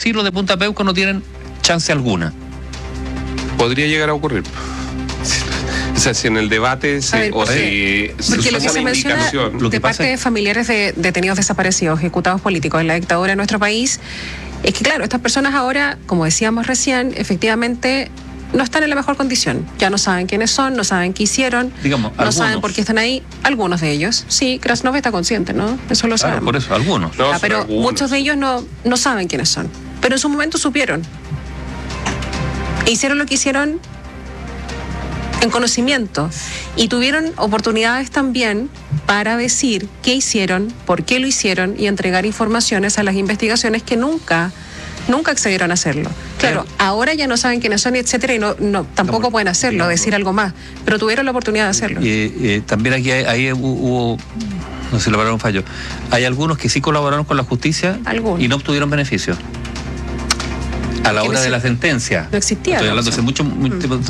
sí los de Punta Peuco no tienen chance alguna. Podría llegar a ocurrir. O sea, si en el debate porque lo que se menciona de parte de familiares de detenidos desaparecidos, ejecutados políticos en la dictadura de nuestro país, es que claro, estas personas ahora, como decíamos recién, efectivamente no están en la mejor condición. Ya no saben quiénes son, no saben qué hicieron, digamos, no saben por qué están ahí. Algunos de ellos, sí, Krasnov está consciente, ¿no? Eso lo sabemos. Por eso, algunos. Pero muchos de ellos no saben quiénes son. Pero en su momento supieron. E hicieron lo que hicieron en conocimiento y tuvieron oportunidades también para decir qué hicieron, por qué lo hicieron y entregar informaciones a las investigaciones que nunca accedieron a hacerlo. Claro, ahora ya no saben quiénes son, etcétera, y tampoco pueden hacerlo, decir algo más, pero tuvieron la oportunidad de hacerlo. También aquí ahí hubo, no sé, la palabra un fallo. Hay algunos que sí colaboraron con la justicia y no obtuvieron beneficios. A la hora de la sentencia. No existía. Estoy hablando hace mucho tiempo.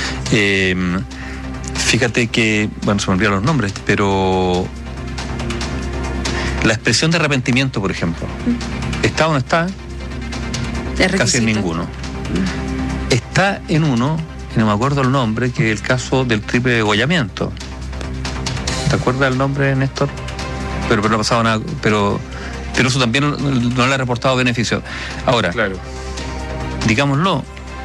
Fíjate que, bueno, se me olvidaron los nombres, pero la expresión de arrepentimiento, por ejemplo, ¿está o no está? Casi en ninguno. Está en uno, y no me acuerdo el nombre, que es el caso del triple degollamiento. ¿Te acuerdas el nombre, Néstor? Pero no ha pasado nada, pero eso también no le ha reportado beneficio. Ahora, claro, digámoslo,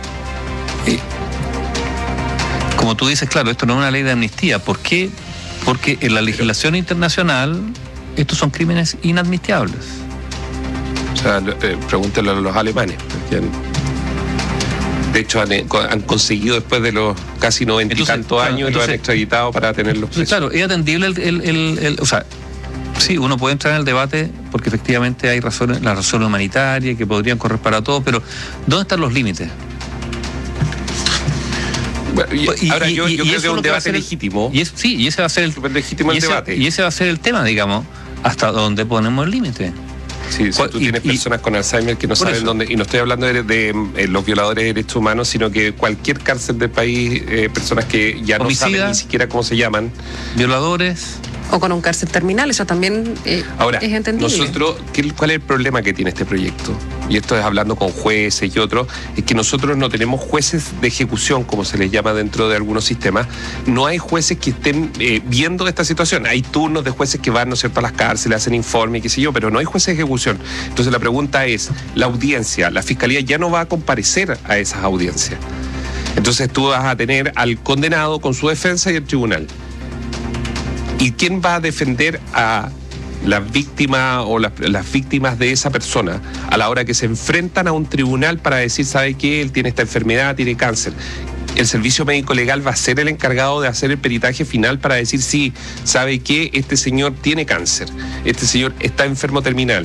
como tú dices, claro, esto no es una ley de amnistía. ¿Por qué? Porque en la legislación internacional estos son crímenes inadmisibles. O sea, pregúntale a los alemanes, porque de hecho han conseguido después de los casi 90 y tantos años, lo han extraditado para tenerlos presos. Claro, es atendible o sea, sí, uno puede entrar en el debate porque efectivamente hay razones, las razones humanitarias que podrían correr para todo, pero ¿dónde están los límites? Bueno, ahora yo creo que es un debate legítimo. Y ese va a ser el legítimo el debate. Y ese va a ser el tema, digamos, hasta dónde ponemos el límite. Sí, si tú tienes personas con Alzheimer que no saben dónde, y no estoy hablando de los violadores de derechos humanos, sino que cualquier cárcel del país, personas que ya no saben ni siquiera cómo se llaman. Violadores. O con un cárcel terminal, eso también ahora, es entendible. Nosotros, ¿cuál es el problema que tiene este proyecto? Y esto es hablando con jueces y otros, es que nosotros no tenemos jueces de ejecución, como se les llama dentro de algunos sistemas. No hay jueces que estén viendo esta situación. Hay turnos de jueces que van, ¿no es cierto?, a las cárceles, hacen informes, qué sé yo, pero no hay jueces de ejecución. Entonces la pregunta es, la audiencia, la fiscalía ya no va a comparecer a esas audiencias. Entonces tú vas a tener al condenado con su defensa y el tribunal. ¿Y quién va a defender a las víctimas o las víctimas de esa persona a la hora que se enfrentan a un tribunal para decir, ¿sabe qué? Él tiene esta enfermedad, tiene cáncer. El servicio médico legal va a ser el encargado de hacer el peritaje final para decir, sí, ¿sabe qué? Este señor tiene cáncer, este señor está enfermo terminal.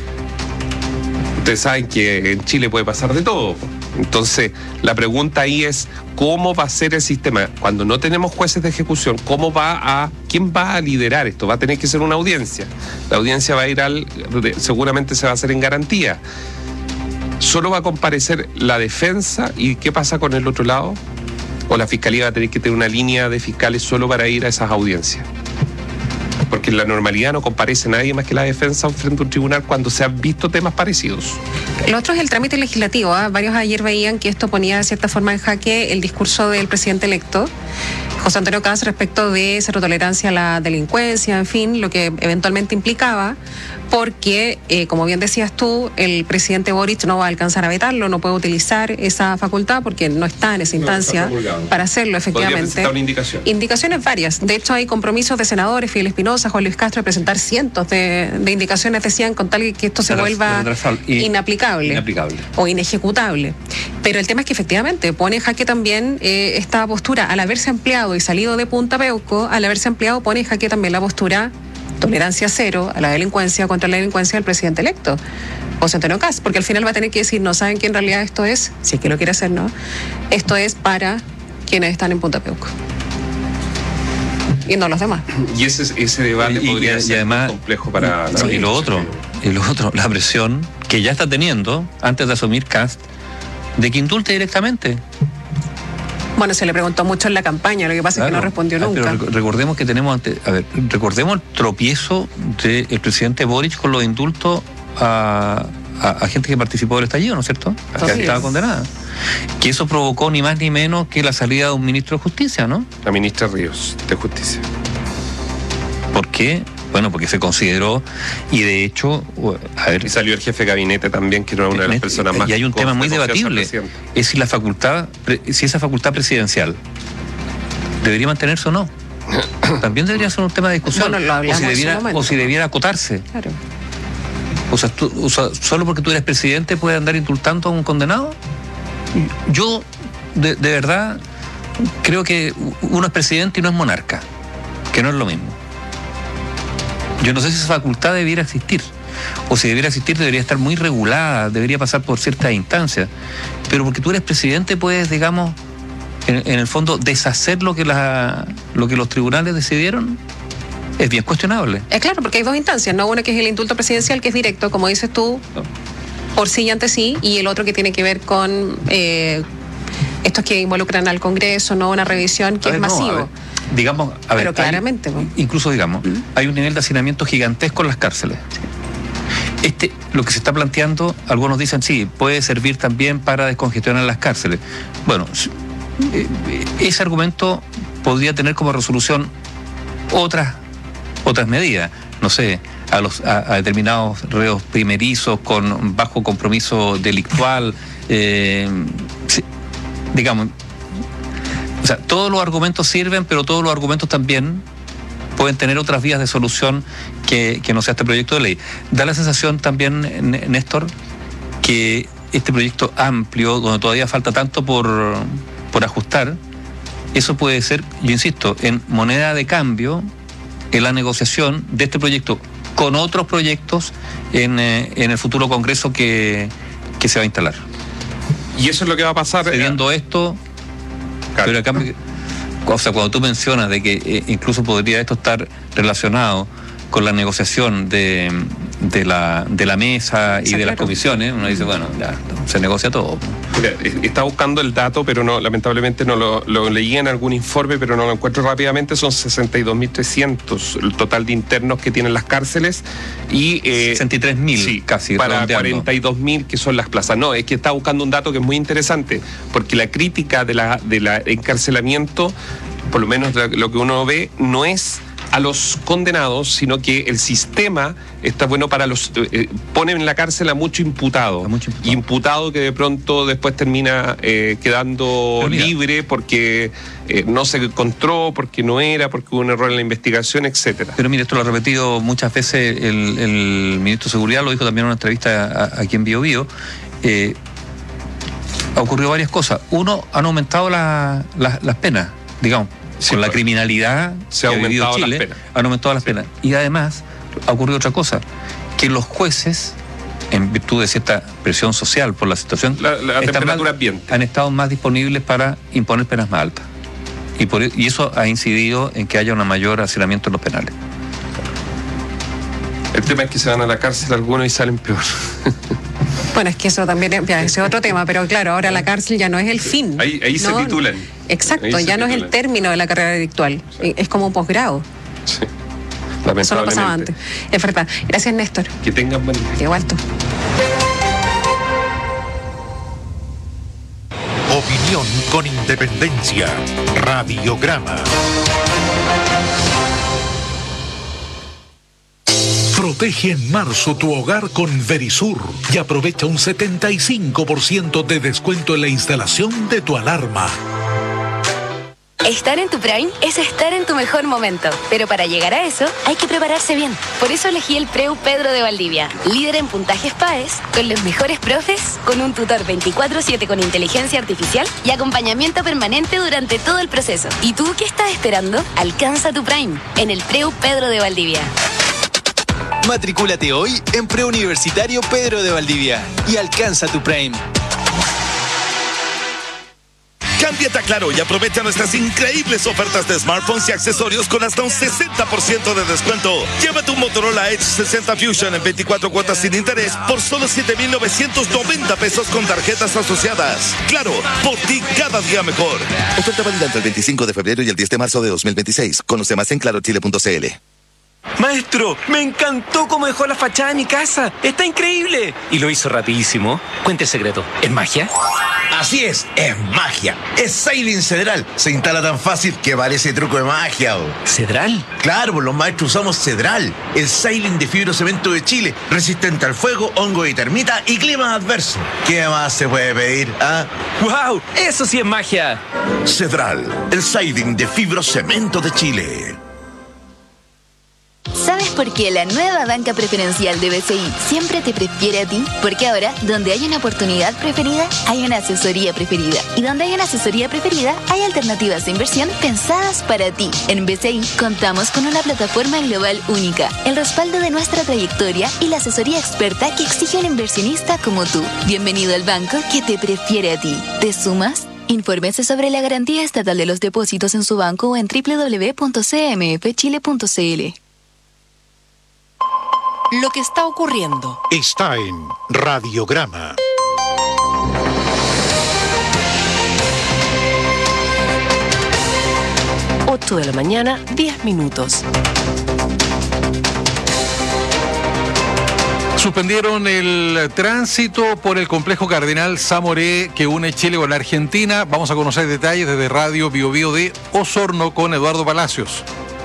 Ustedes saben que en Chile puede pasar de todo. Entonces, la pregunta ahí es, ¿cómo va a ser el sistema? Cuando no tenemos jueces de ejecución, ¿quién va a liderar esto? Va a tener que ser una audiencia. La audiencia va a ir seguramente se va a hacer en garantía. Solo va a comparecer la defensa, ¿y qué pasa con el otro lado? ¿O la fiscalía va a tener que tener una línea de fiscales solo para ir a esas audiencias? Porque en la normalidad no comparece nadie más que la defensa frente a un tribunal cuando se han visto temas parecidos. Lo otro es el trámite legislativo. Varios ayer veían que esto ponía de cierta forma en jaque el discurso del presidente electo, José Antonio Kast, respecto de cero tolerancia a la delincuencia, en fin, lo que eventualmente implicaba, porque, como bien decías tú, el presidente Boric no va a alcanzar a vetarlo, no puede utilizar esa facultad porque no está en esa instancia para hacerlo, efectivamente. Podría presentar una indicación. Indicaciones varias. De hecho, hay compromisos de senadores, Fidel Espinosa, Juan Luis Castro, de presentar cientos de indicaciones, decían, con tal que esto se vuelva inaplicable o inejecutable. Pero el tema es que efectivamente pone en jaque también esta postura, al haberse ampliado y salido de Punta Peuco, al haberse ampliado pone en jaque también la postura tolerancia cero a la delincuencia, contra la delincuencia del presidente electo, José Antonio Kast, porque al final va a tener que decir, no saben que en realidad esto es, si es que lo quiere hacer, ¿no? Esto es para quienes están en Punta Peuco. Y no los demás. Y ese debate podría ser además, muy complejo para... Y lo otro, la presión que ya está teniendo, antes de asumir Kast, de que indulte directamente. Bueno, se le preguntó mucho en la campaña, lo que pasa es que no respondió nunca. Pero recordemos que recordemos el tropiezo del presidente Boric con los indultos a a gente que participó del estallido, ¿no es cierto? Que estaba condenada. Que eso provocó ni más ni menos que la salida de un ministro de Justicia, ¿no? La ministra Ríos, de Justicia. ¿Por qué? Bueno, porque se consideró, y de hecho, y salió el jefe de gabinete también, que era una de las personas más... Y hay un tema muy debatible, es si esa facultad presidencial debería mantenerse o no. También debería ser un tema de discusión. Bueno, o si debiera acotarse. Claro. O sea, solo porque tú eres presidente puedes andar indultando a un condenado. Yo, de verdad, creo que uno es presidente y no es monarca, que no es lo mismo. Yo no sé si esa facultad debiera existir, o si debiera existir debería estar muy regulada, debería pasar por ciertas instancias, pero porque tú eres presidente puedes, digamos, en el fondo deshacer lo que los tribunales decidieron. Es bien cuestionable. Es claro, porque hay dos instancias, ¿no? Una que es el indulto presidencial, que es directo, como dices tú, por sí y ante sí, y el otro que tiene que ver con estos que involucran al Congreso, ¿no? Una revisión que es masivo. Digamos, pero claramente. Incluso, digamos, hay un nivel de hacinamiento gigantesco en las cárceles. Lo que se está planteando, algunos dicen, sí, puede servir también para descongestionar las cárceles. Bueno, ese argumento podría tener como resolución otras medidas, no sé, a determinados reos primerizos con bajo compromiso delictual, digamos. O sea, todos los argumentos sirven, pero todos los argumentos también pueden tener otras vías de solución que no sea este proyecto de ley. Da la sensación también, Néstor, que este proyecto amplio, donde todavía falta tanto por ajustar, eso puede ser, yo insisto, en moneda de cambio en la negociación de este proyecto con otros proyectos en el futuro Congreso que se va a instalar. Y eso es lo que va a pasar. Cediendo esto... Pero a cambio, o sea, cuando tú mencionas de que incluso podría esto estar relacionado con la negociación de la mesa y de las comisiones, uno dice, bueno, ya se negocia todo. Mira, está buscando el dato, pero no, lamentablemente no lo leí en algún informe, pero no lo encuentro rápidamente. Son 62.300 el total de internos que tienen las cárceles y 63.000 sí, casi para 42.000 que son las plazas. No, es que está buscando un dato que es muy interesante, porque la crítica de la encarcelamiento, por lo menos lo que uno ve, no es a los condenados, sino que el sistema está bueno para los... ponen en la cárcel a mucho imputado. Imputado que de pronto después termina quedando libre porque no se encontró, porque no era, porque hubo un error en la investigación, etcétera. Pero mire, esto lo ha repetido muchas veces el ministro de Seguridad, lo dijo también en una entrevista aquí en Bio Bio. Ha ocurrido varias cosas. Uno, han aumentado las penas, digamos. Sí, con la criminalidad se ha aumentado Chile, las penas. Han aumentado las penas. Y además ha ocurrido otra cosa, que los jueces, en virtud de cierta presión social por la situación, la temperatura ambiente, han estado más disponibles para imponer penas más altas. Y eso ha incidido en que haya un mayor hacinamiento en los penales. El tema es que se van a la cárcel algunos y salen peor. Bueno, es que eso también es otro tema, pero claro, ahora la cárcel ya no es el fin. Ahí se titulan. Exacto, ya no es el término de la carrera delictual, sí. Es como un posgrado. Sí, lamentablemente. Eso no pasaba antes. Es verdad. Gracias, Néstor. Que tengan buen día. Igual tú. Opinión con independencia. Radiograma. Protege en marzo tu hogar con Verisur y aprovecha un 75% de descuento en la instalación de tu alarma. Estar en tu Prime es estar en tu mejor momento, pero para llegar a eso hay que prepararse bien. Por eso elegí el Preu Pedro de Valdivia, líder en puntajes PAES, con los mejores profes, con un tutor 24/7 con inteligencia artificial y acompañamiento permanente durante todo el proceso. ¿Y tú qué estás esperando? Alcanza tu Prime en el Preu Pedro de Valdivia. Matricúlate hoy en Preuniversitario Pedro de Valdivia y alcanza tu Prime. Cámbiate a Claro y aprovecha nuestras increíbles ofertas de smartphones y accesorios con hasta un 60% de descuento. Llévate un Motorola Edge 60 Fusion en 24 cuotas sin interés por solo 7,990 pesos con tarjetas asociadas. Claro, por ti cada día mejor. Oferta válida entre el 25 de febrero y el 10 de marzo de 2026. Conoce más en clarochile.cl. Maestro, me encantó cómo dejó la fachada de mi casa. ¡Está increíble! Y lo hizo rapidísimo. Cuente el secreto. ¿Es magia? Así es magia. Es Siding Cedral. Se instala tan fácil que parece truco de magia. ¿Cedral? Claro, pues los maestros usamos Cedral, el Siding de fibrocemento de Chile, resistente al fuego, hongo y termita y clima adverso. ¿Qué más se puede pedir? ¡Wow! ¡Eso sí es magia! Cedral, el Siding de fibrocemento de Chile. ¿Sabes por qué la nueva banca preferencial de BCI siempre te prefiere a ti? Porque ahora, donde hay una oportunidad preferida, hay una asesoría preferida. Y donde hay una asesoría preferida, hay alternativas de inversión pensadas para ti. En BCI contamos con una plataforma global única, el respaldo de nuestra trayectoria y la asesoría experta que exige un inversionista como tú. Bienvenido al banco que te prefiere a ti. ¿Te sumas? Infórmese sobre la garantía estatal de los depósitos en su banco o en www.cmfchile.cl. Lo que está ocurriendo está en Radiograma. Ocho de la mañana, 10 minutos. Suspendieron el tránsito por el complejo Cardenal Zamoré que une Chile con la Argentina. Vamos a conocer detalles desde Radio Bio Bio de Osorno con Eduardo Palacios.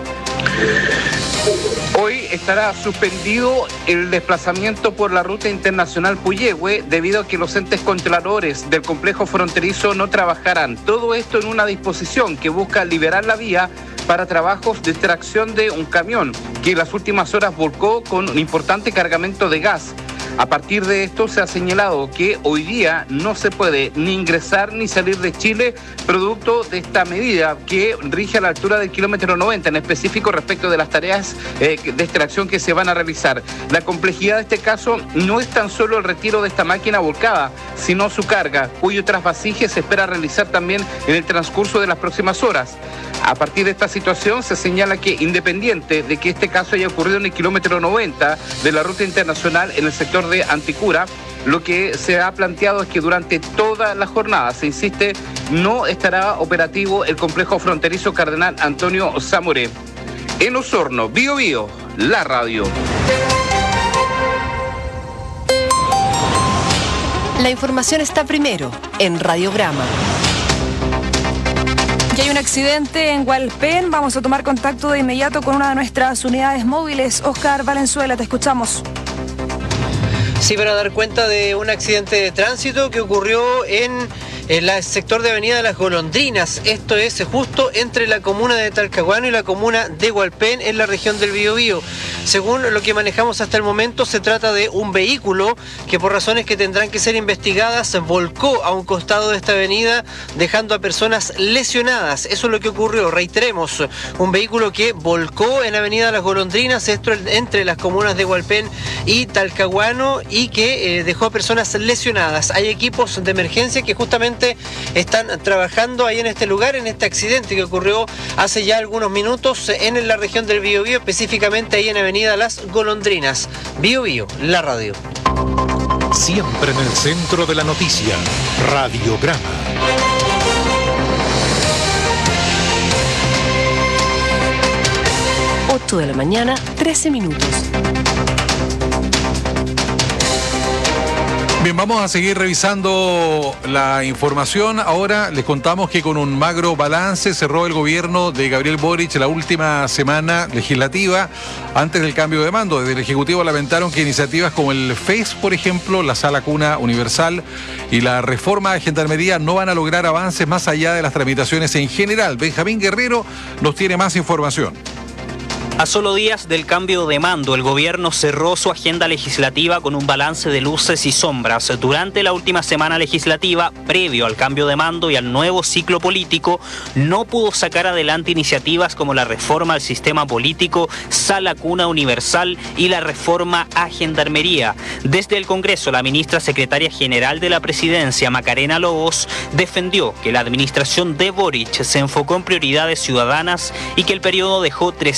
Hoy estará suspendido el desplazamiento por la ruta internacional Puyehue debido a que los entes controladores del complejo fronterizo no trabajarán. Todo esto en una disposición que busca liberar la vía para trabajos de extracción de un camión que en las últimas horas volcó con un importante cargamento de gas. A partir de esto se ha señalado que hoy día no se puede ni ingresar ni salir de Chile producto de esta medida que rige a la altura del kilómetro 90, en específico respecto de las tareas de extracción que se van a realizar. La complejidad de este caso no es tan solo el retiro de esta máquina volcada, sino su carga, cuyo trasvasije se espera realizar también en el transcurso de las próximas horas. A partir de esta situación se señala que independiente de que este caso haya ocurrido en el kilómetro 90 de la ruta internacional en el sector de Anticura, lo que se ha planteado es que durante toda la jornada, se insiste, no estará operativo el complejo fronterizo Cardenal Antonio Zamoré. En Osorno, Bio Bio, la radio. La información está primero en Radiograma. Y hay un accidente en Hualpén. Vamos a tomar contacto de inmediato con una de nuestras unidades móviles. Oscar Valenzuela, te escuchamos. Sí, para dar cuenta de un accidente de tránsito que ocurrió en el sector de Avenida Las Golondrinas. Esto es justo entre la comuna de Talcahuano y la comuna de Hualpén en la región del Biobío. Según lo que manejamos hasta el momento, se trata de un vehículo que por razones que tendrán que ser investigadas volcó a un costado de esta avenida dejando a personas lesionadas. Eso es lo que ocurrió, reiteremos, un vehículo que volcó en Avenida Las Golondrinas, esto entre las comunas de Hualpén y Talcahuano, y que dejó a personas lesionadas. Hay equipos de emergencia que justamente están trabajando ahí en este lugar, en este accidente que ocurrió hace ya algunos minutos en la región del Biobío, específicamente ahí en Avenida Las Golondrinas. Bio Bio, la radio. Siempre en el centro de la noticia, Radiograma. 8 de la mañana, 13 minutos. Bien, vamos a seguir revisando la información. Ahora les contamos que con un magro balance cerró el gobierno de Gabriel Boric la última semana legislativa antes del cambio de mando. Desde el Ejecutivo lamentaron que iniciativas como el FES, por ejemplo, la Sala Cuna Universal y la reforma de Gendarmería no van a lograr avances más allá de las tramitaciones en general. Benjamín Guerrero nos tiene más información. A solo días del cambio de mando, el gobierno cerró su agenda legislativa con un balance de luces y sombras. Durante la última semana legislativa, previo al cambio de mando y al nuevo ciclo político, no pudo sacar adelante iniciativas como la reforma al sistema político, Sala Cuna Universal y la reforma a Gendarmería. Desde el Congreso, la ministra secretaria general de la Presidencia, Macarena Lobos, defendió que la administración de Boric se enfocó en prioridades ciudadanas y que el periodo dejó 300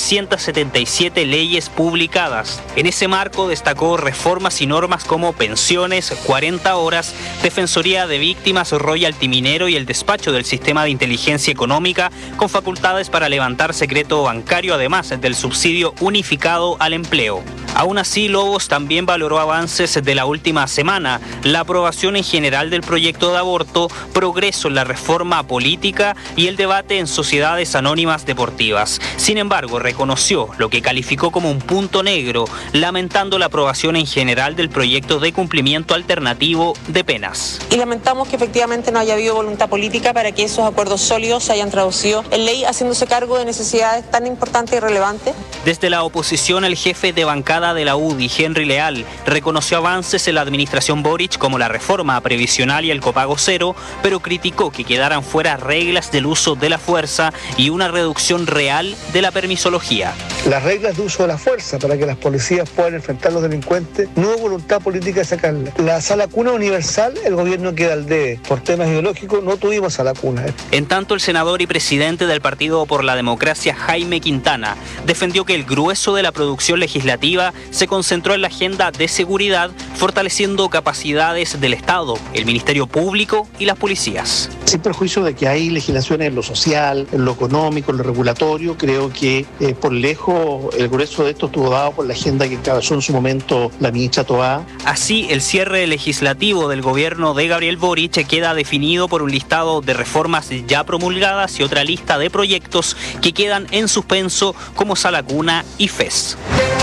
177 leyes publicadas. En ese marco destacó reformas y normas como pensiones, 40 horas, defensoría de víctimas, royalty minero y el despacho del sistema de inteligencia económica con facultades para levantar secreto bancario, además del subsidio unificado al empleo. Aún así, Lobos también valoró avances de la última semana, la aprobación en general del proyecto de aborto, progreso en la reforma política y el debate en sociedades anónimas deportivas. Sin embargo, reconoció lo que calificó como un punto negro, lamentando la aprobación en general del proyecto de cumplimiento alternativo de penas. Y lamentamos que efectivamente no haya habido voluntad política para que esos acuerdos sólidos se hayan traducido en ley, haciéndose cargo de necesidades tan importantes y relevantes. Desde la oposición, el jefe de bancada de la UDI, Henry Leal, reconoció avances en la administración Boric como la reforma previsional y el copago cero, pero criticó que quedaran fuera reglas del uso de la fuerza y una reducción real de la permisología. Las reglas de uso de la fuerza para que las policías puedan enfrentar a los delincuentes, no hubo voluntad política de sacarla. La sala cuna universal, el gobierno queda al debe. Por temas ideológicos no tuvimos sala cuna. En tanto, el senador y presidente del Partido por la Democracia, Jaime Quintana, defendió que el grueso de la producción legislativa se concentró en la agenda de seguridad, fortaleciendo capacidades del Estado, el Ministerio Público y las policías. Sin perjuicio de que hay legislaciones en lo social, en lo económico, en lo regulatorio, creo que por lejos el grueso de esto estuvo dado por la agenda que encabezó en su momento la ministra Toá. Así, el cierre legislativo del gobierno de Gabriel Boric queda definido por un listado de reformas ya promulgadas y otra lista de proyectos que quedan en suspenso como Sala Cuna y FES.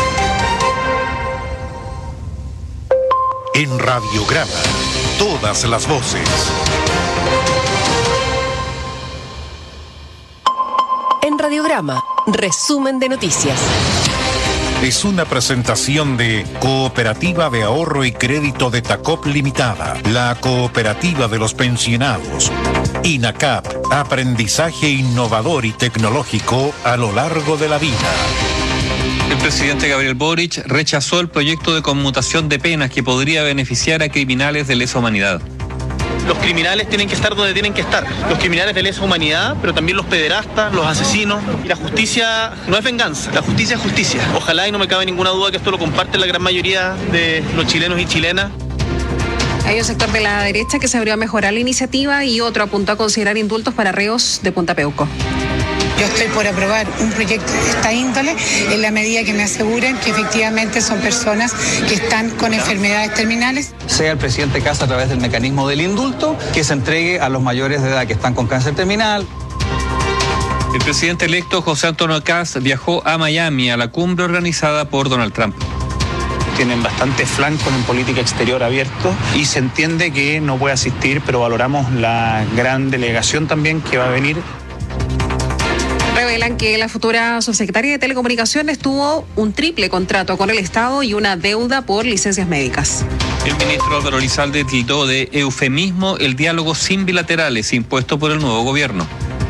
En Radiograma, todas las voces. En Radiograma, resumen de noticias. Es una presentación de Cooperativa de Ahorro y Crédito de Tacop Limitada, la cooperativa de los pensionados. INACAP, aprendizaje innovador y tecnológico a lo largo de la vida. El presidente Gabriel Boric rechazó el proyecto de conmutación de penas que podría beneficiar a criminales de lesa humanidad. Los criminales tienen que estar donde tienen que estar. Los criminales de lesa humanidad, pero también los pederastas, los asesinos. Y la justicia no es venganza, la justicia es justicia. Ojalá, y no me cabe ninguna duda que esto lo comparten la gran mayoría de los chilenos y chilenas. Hay un sector de la derecha que se abrió a mejorar la iniciativa y otro apuntó a considerar indultos para reos de Punta Peuco. Yo estoy por aprobar un proyecto de esta índole en la medida que me aseguren que efectivamente son personas que están con enfermedades terminales. Sea el presidente Kast a través del mecanismo del indulto que se entregue a los mayores de edad que están con cáncer terminal. El presidente electo José Antonio Kast viajó a Miami a la cumbre organizada por Donald Trump. Tienen bastantes flancos en política exterior abiertos y se entiende que no puede asistir, pero valoramos la gran delegación también que va a venir. Revelan que la futura subsecretaria de Telecomunicaciones tuvo un triple contrato con el Estado y una deuda por licencias médicas. El ministro Álvaro Elizalde tildó de eufemismo el diálogo sin bilaterales impuesto por el nuevo gobierno.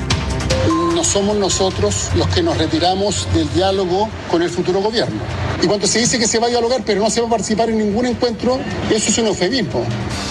No somos nosotros los que nos retiramos del diálogo con el futuro gobierno. Y cuando se dice que se va a dialogar pero no se va a participar en ningún encuentro, eso es un eufemismo.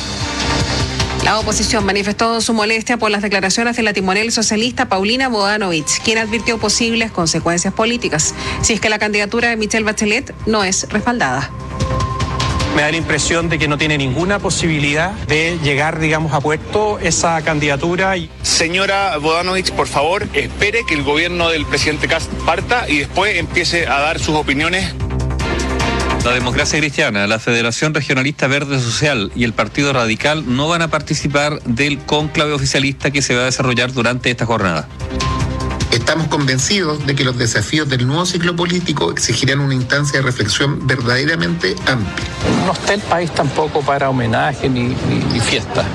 La oposición manifestó su molestia por las declaraciones de la timonel socialista Paulina Bodanovich, quien advirtió posibles consecuencias políticas si es que la candidatura de Michelle Bachelet no es respaldada. Me da la impresión de que no tiene ninguna posibilidad de llegar, digamos, a puerto esa candidatura. Señora Bodanovich, por favor, espere que el gobierno del presidente Kast parta y después empiece a dar sus opiniones. La Democracia Cristiana, la Federación Regionalista Verde Social y el Partido Radical no van a participar del cónclave oficialista que se va a desarrollar durante esta jornada. Estamos convencidos de que los desafíos del nuevo ciclo político exigirán una instancia de reflexión verdaderamente amplia. No está el país tampoco para homenaje ni fiesta.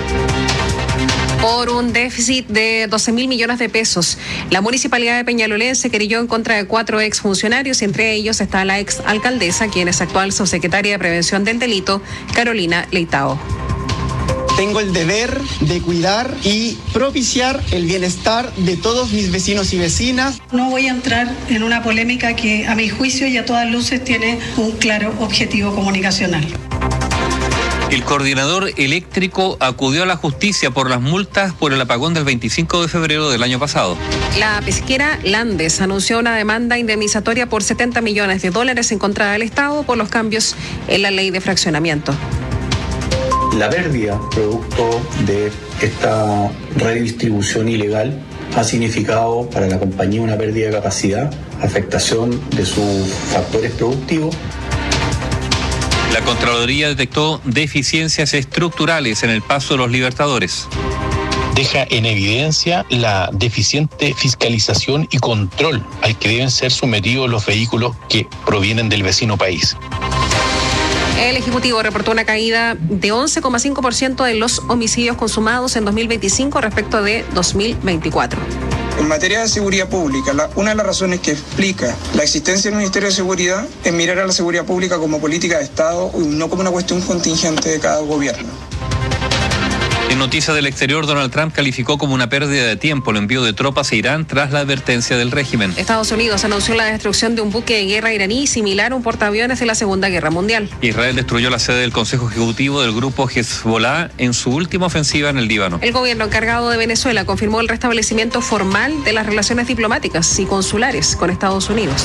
Por un déficit de 12.000 millones de pesos, la Municipalidad de Peñalolén se querelló en contra de 4 exfuncionarios y entre ellos está la exalcaldesa, quien es actual subsecretaria de Prevención del Delito, Carolina Leitao. Tengo el deber de cuidar y propiciar el bienestar de todos mis vecinos y vecinas. No voy a entrar en una polémica que a mi juicio y a todas luces tiene un claro objetivo comunicacional. El coordinador eléctrico acudió a la justicia por las multas por el apagón del 25 de febrero del año pasado. La pesquera Landes anunció una demanda indemnizatoria por $70 millones en contra del Estado por los cambios en la ley de fraccionamiento. La pérdida producto de esta redistribución ilegal ha significado para la compañía una pérdida de capacidad, afectación de sus factores productivos. La Contraloría detectó deficiencias estructurales en el Paso de los Libertadores. Deja en evidencia la deficiente fiscalización y control al que deben ser sometidos los vehículos que provienen del vecino país. El Ejecutivo reportó una caída de 11,5% de los homicidios consumados en 2025 respecto de 2024. En materia de seguridad pública, una de las razones que explica la existencia del Ministerio de Seguridad es mirar a la seguridad pública como política de Estado y no como una cuestión contingente de cada gobierno. En noticias del exterior, Donald Trump calificó como una pérdida de tiempo el envío de tropas a Irán tras la advertencia del régimen. Estados Unidos anunció la destrucción de un buque de guerra iraní similar a un portaaviones de la Segunda Guerra Mundial. Israel destruyó la sede del Consejo Ejecutivo del grupo Hezbollah en su última ofensiva en el Líbano. El gobierno encargado de Venezuela confirmó el restablecimiento formal de las relaciones diplomáticas y consulares con Estados Unidos.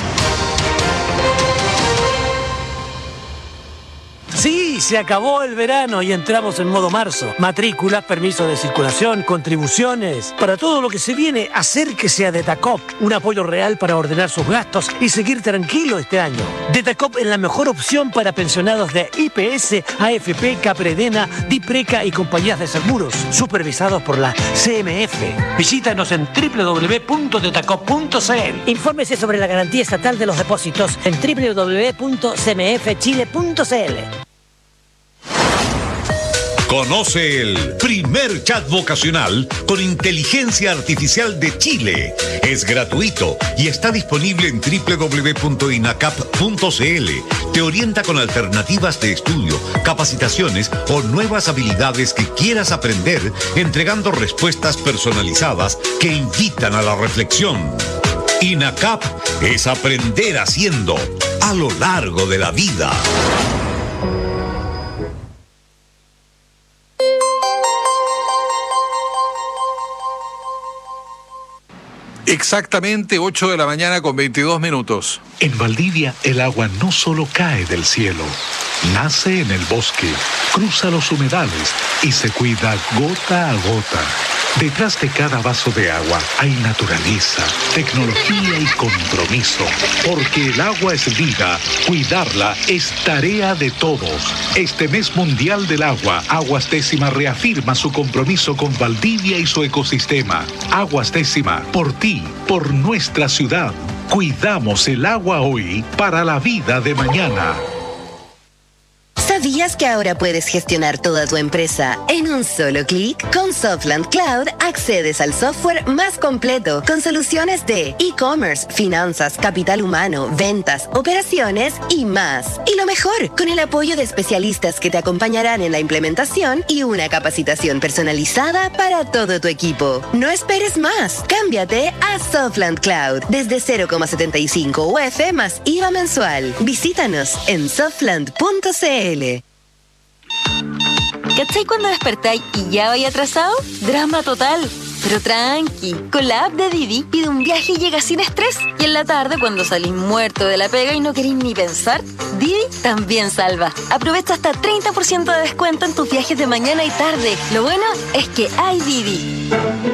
Sí, se acabó el verano y entramos en modo marzo. Matrículas, permisos de circulación, contribuciones. Para todo lo que se viene, acérquese a Detacop. Un apoyo real para ordenar sus gastos y seguir tranquilo este año. Detacop es la mejor opción para pensionados de IPS, AFP, Capredena, Dipreca y compañías de seguros, supervisados por la CMF. Visítanos en www.detacop.cl. Infórmese sobre la garantía estatal de los depósitos en www.cmfchile.cl. Conoce el primer chat vocacional con inteligencia artificial de Chile. Es gratuito y está disponible en www.inacap.cl. Te orienta con alternativas de estudio, capacitaciones o nuevas habilidades que quieras aprender, entregando respuestas personalizadas que invitan a la reflexión. INACAP es aprender haciendo a lo largo de la vida. Exactamente 8 de la mañana con 22 minutos. En Valdivia el agua no solo cae del cielo, nace en el bosque, cruza los humedales y se cuida gota a gota. Detrás de cada vaso de agua hay naturaleza, tecnología y compromiso. Porque el agua es vida, cuidarla es tarea de todos. Este mes mundial del agua, Aguas Décima reafirma su compromiso con Valdivia y su ecosistema. Aguas Décima, por ti, por nuestra ciudad. Cuidamos el agua hoy para la vida de mañana. ¿Sabías que ahora puedes gestionar toda tu empresa en un solo clic? Con Softland Cloud accedes al software más completo con soluciones de e-commerce, finanzas, capital humano, ventas, operaciones y más. Y lo mejor, con el apoyo de especialistas que te acompañarán en la implementación y una capacitación personalizada para todo tu equipo. No esperes más. Cámbiate a Softland Cloud desde 0,75 UF más IVA mensual. Visítanos en softland.cl. ¿Cachai cuando despertáis y ya vais atrasado? Drama total. Pero tranqui, con la app de Didi pide un viaje y llega sin estrés. Y en la tarde, cuando salís muerto de la pega y no queréis ni pensar, Didi también salva. Aprovecha hasta 30% de descuento en tus viajes de mañana y tarde. Lo bueno es que hay Didi.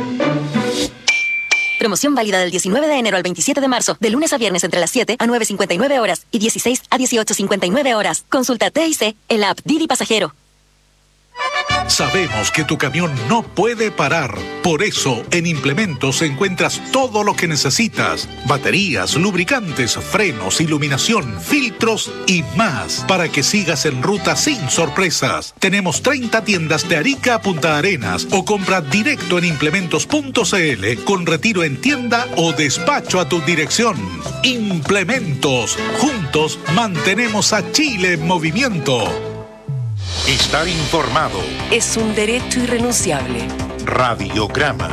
Promoción válida del 19 de enero al 27 de marzo, de lunes a viernes entre las 7 a 9:59 horas y 16 a 18:59 horas. Consulta TIC en la app Didi Pasajero. Sabemos que tu camión no puede parar. Por eso, en Implementos encuentras todo lo que necesitas. Baterías, lubricantes, frenos, iluminación, filtros y más. Para que sigas en ruta sin sorpresas. Tenemos 30 tiendas de Arica a Punta Arenas o compra directo en implementos.cl con retiro en tienda o despacho a tu dirección. Implementos. Juntos mantenemos a Chile en movimiento. Estar informado es un derecho irrenunciable. Radiograma.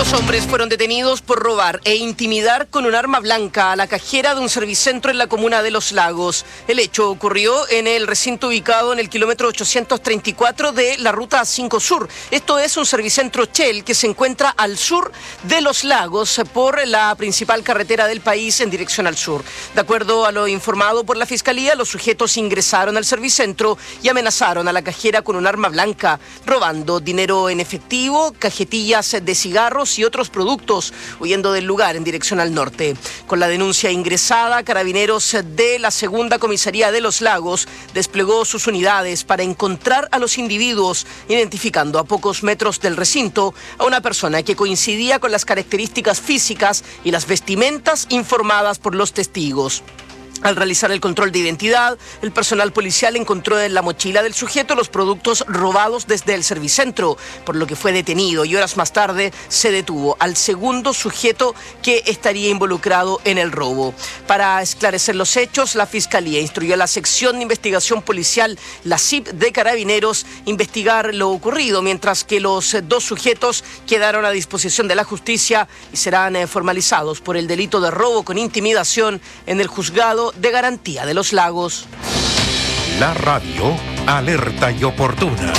Dos hombres fueron detenidos por robar e intimidar con un arma blanca a la cajera de un servicentro en la comuna de Los Lagos. El hecho ocurrió en el recinto ubicado en el kilómetro 834 de la ruta 5 Sur. Esto es un servicentro Shell que se encuentra al sur de Los Lagos por la principal carretera del país en dirección al sur. De acuerdo a lo informado por la Fiscalía, los sujetos ingresaron al servicentro y amenazaron a la cajera con un arma blanca, robando dinero en efectivo, cajetillas de cigarros y otros productos, huyendo del lugar en dirección al norte. Con la denuncia ingresada, Carabineros de la Segunda Comisaría de Los Lagos desplegó sus unidades para encontrar a los individuos, identificando a pocos metros del recinto a una persona que coincidía con las características físicas y las vestimentas informadas por los testigos. Al realizar el control de identidad, el personal policial encontró en la mochila del sujeto los productos robados desde el servicentro, por lo que fue detenido y horas más tarde se detuvo al segundo sujeto que estaría involucrado en el robo. Para esclarecer los hechos, la Fiscalía instruyó a la sección de investigación policial, la CIP de Carabineros, investigar lo ocurrido, mientras que los dos sujetos quedaron a disposición de la justicia y serán formalizados por el delito de robo con intimidación en el juzgado de Garantía de Los Lagos. La radio alerta y oportuna.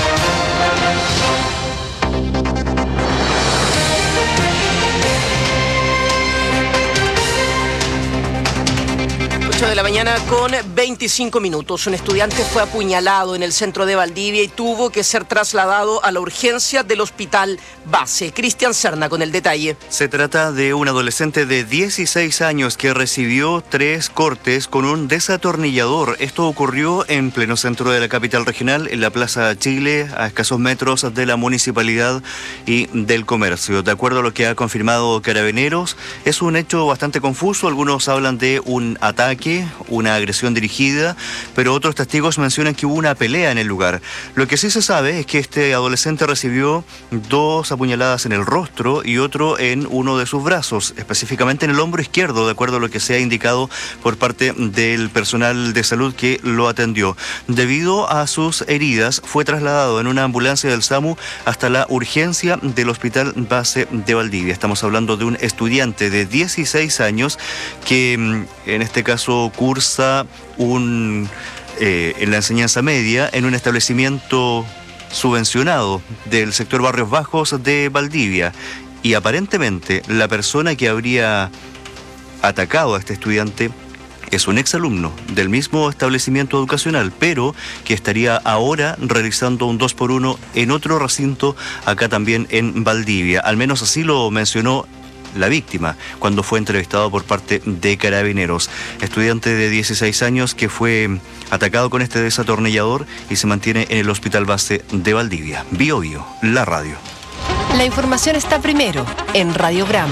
De la mañana con 25 minutos. Un estudiante fue apuñalado en el centro de Valdivia y tuvo que ser trasladado a la urgencia del hospital base. Cristian Serna con el detalle. Se trata de un adolescente de 16 años que recibió 3 cortes con un desatornillador. Esto ocurrió en pleno centro de la capital regional, en la Plaza Chile, a escasos metros de la municipalidad y del comercio. De acuerdo a lo que ha confirmado Carabineros, es un hecho bastante confuso. Algunos hablan de un ataque, una agresión dirigida, pero otros testigos mencionan que hubo una pelea en el lugar. Lo que sí se sabe es que este adolescente recibió 2 apuñaladas en el rostro y otro en uno de sus brazos, específicamente en el hombro izquierdo, de acuerdo a lo que se ha indicado por parte del personal de salud que lo atendió. Debido a sus heridas, fue trasladado en una ambulancia del SAMU hasta la urgencia del Hospital Base de Valdivia. Estamos hablando de un estudiante de 16 años que en este caso cursa en la enseñanza media en un establecimiento subvencionado del sector Barrios Bajos de Valdivia. Y aparentemente la persona que habría atacado a este estudiante es un exalumno del mismo establecimiento educacional, pero que estaría ahora realizando un 2x1 en otro recinto acá también en Valdivia. Al menos así lo mencionó la víctima cuando fue entrevistado por parte de Carabineros. Estudiante de 16 años que fue atacado con este desatornillador y se mantiene en el Hospital Base de Valdivia. Bio Bio, la radio. La información está primero en Radiograma.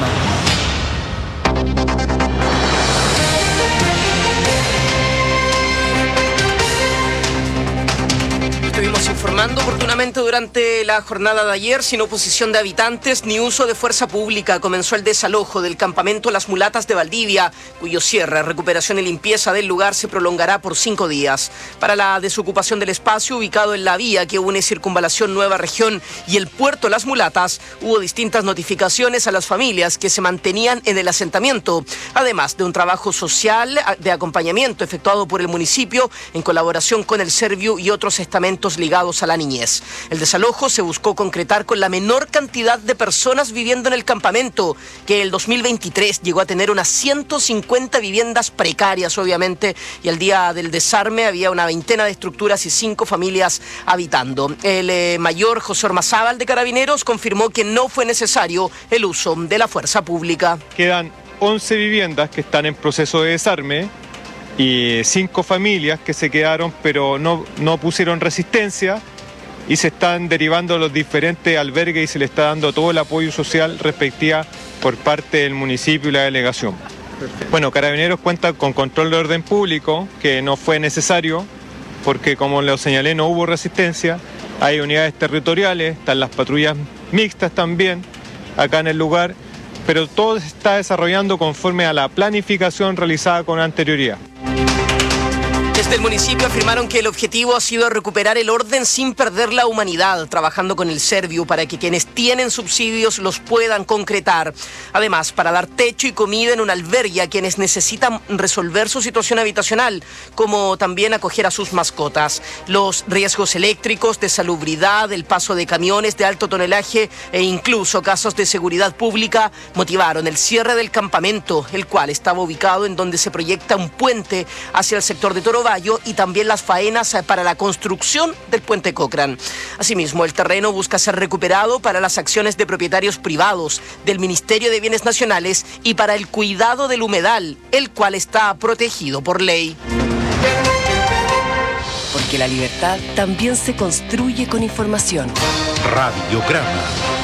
Estuvimos informando oportunamente durante la jornada de ayer, sin oposición de habitantes ni uso de fuerza pública. Comenzó el desalojo del campamento Las Mulatas de Valdivia, cuyo cierre, recuperación y limpieza del lugar se prolongará por 5 días. Para la desocupación del espacio ubicado en la vía que une Circunvalación Nueva Región y el puerto Las Mulatas, hubo distintas notificaciones a las familias que se mantenían en el asentamiento, además de un trabajo social de acompañamiento efectuado por el municipio en colaboración con el Serviu y otros estamentos ligados a la niñez. El desalojo se buscó concretar con la menor cantidad de personas viviendo en el campamento, que el 2023 llegó a tener unas 150 viviendas precarias, obviamente, y al día del desarme había una veintena de estructuras y 5 familias habitando. El mayor José Ormazábal de Carabineros confirmó que no fue necesario el uso de la fuerza pública. Quedan 11 viviendas que están en proceso de desarme y 5 familias que se quedaron pero no pusieron resistencia y se están derivando los diferentes albergues y se le está dando todo el apoyo social respectiva por parte del municipio y la delegación. Perfecto. Bueno, Carabineros cuenta con control de orden público, que no fue necesario porque, como lo señalé, no hubo resistencia. Hay unidades territoriales, están las patrullas mixtas también acá en el lugar, pero todo se está desarrollando conforme a la planificación realizada con anterioridad. Desde el municipio afirmaron que el objetivo ha sido recuperar el orden sin perder la humanidad, trabajando con el Serviu para que quienes tienen subsidios los puedan concretar. Además, para dar techo y comida en un albergue a quienes necesitan resolver su situación habitacional, como también acoger a sus mascotas. Los riesgos eléctricos, de salubridad, el paso de camiones de alto tonelaje e incluso casos de seguridad pública motivaron el cierre del campamento, el cual estaba ubicado en donde se proyecta un puente hacia el sector de Toro Valle, y también las faenas para la construcción del puente Cochrane. Asimismo, el terreno busca ser recuperado para las acciones de propietarios privados, del Ministerio de Bienes Nacionales y para el cuidado del humedal, el cual está protegido por ley. Porque la libertad también se construye con información. Radiograma.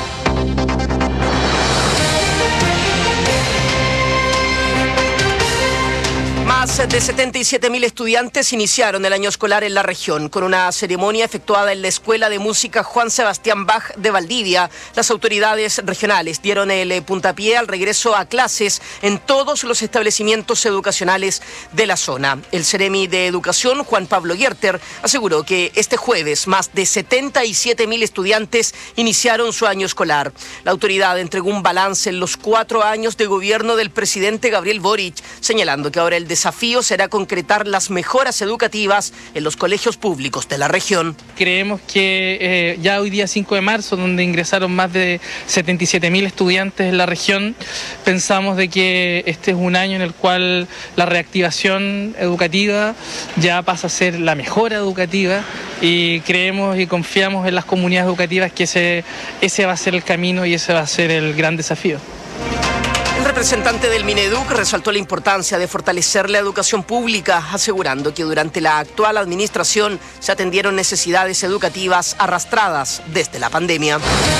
Más de 77.000 estudiantes iniciaron el año escolar en la región. Con una ceremonia efectuada en la Escuela de Música Juan Sebastián Bach de Valdivia, las autoridades regionales dieron el puntapié al regreso a clases en todos los establecimientos educacionales de la zona. El Seremi de Educación, Juan Pablo Gerter, aseguró que este jueves más de 77.000 estudiantes iniciaron su año escolar. La autoridad entregó un balance en los 4 años de gobierno del presidente Gabriel Boric, señalando que ahora el desafío será concretar las mejoras educativas en los colegios públicos de la región. Creemos que ya hoy día 5 de marzo, donde ingresaron más de 77.000 estudiantes en la región, pensamos de que este es un año en el cual la reactivación educativa ya pasa a ser la mejora educativa, y creemos y confiamos en las comunidades educativas que ese va a ser el camino y ese va a ser el gran desafío. El representante del Mineduc resaltó la importancia de fortalecer la educación pública, asegurando que durante la actual administración se atendieron necesidades educativas arrastradas desde la pandemia.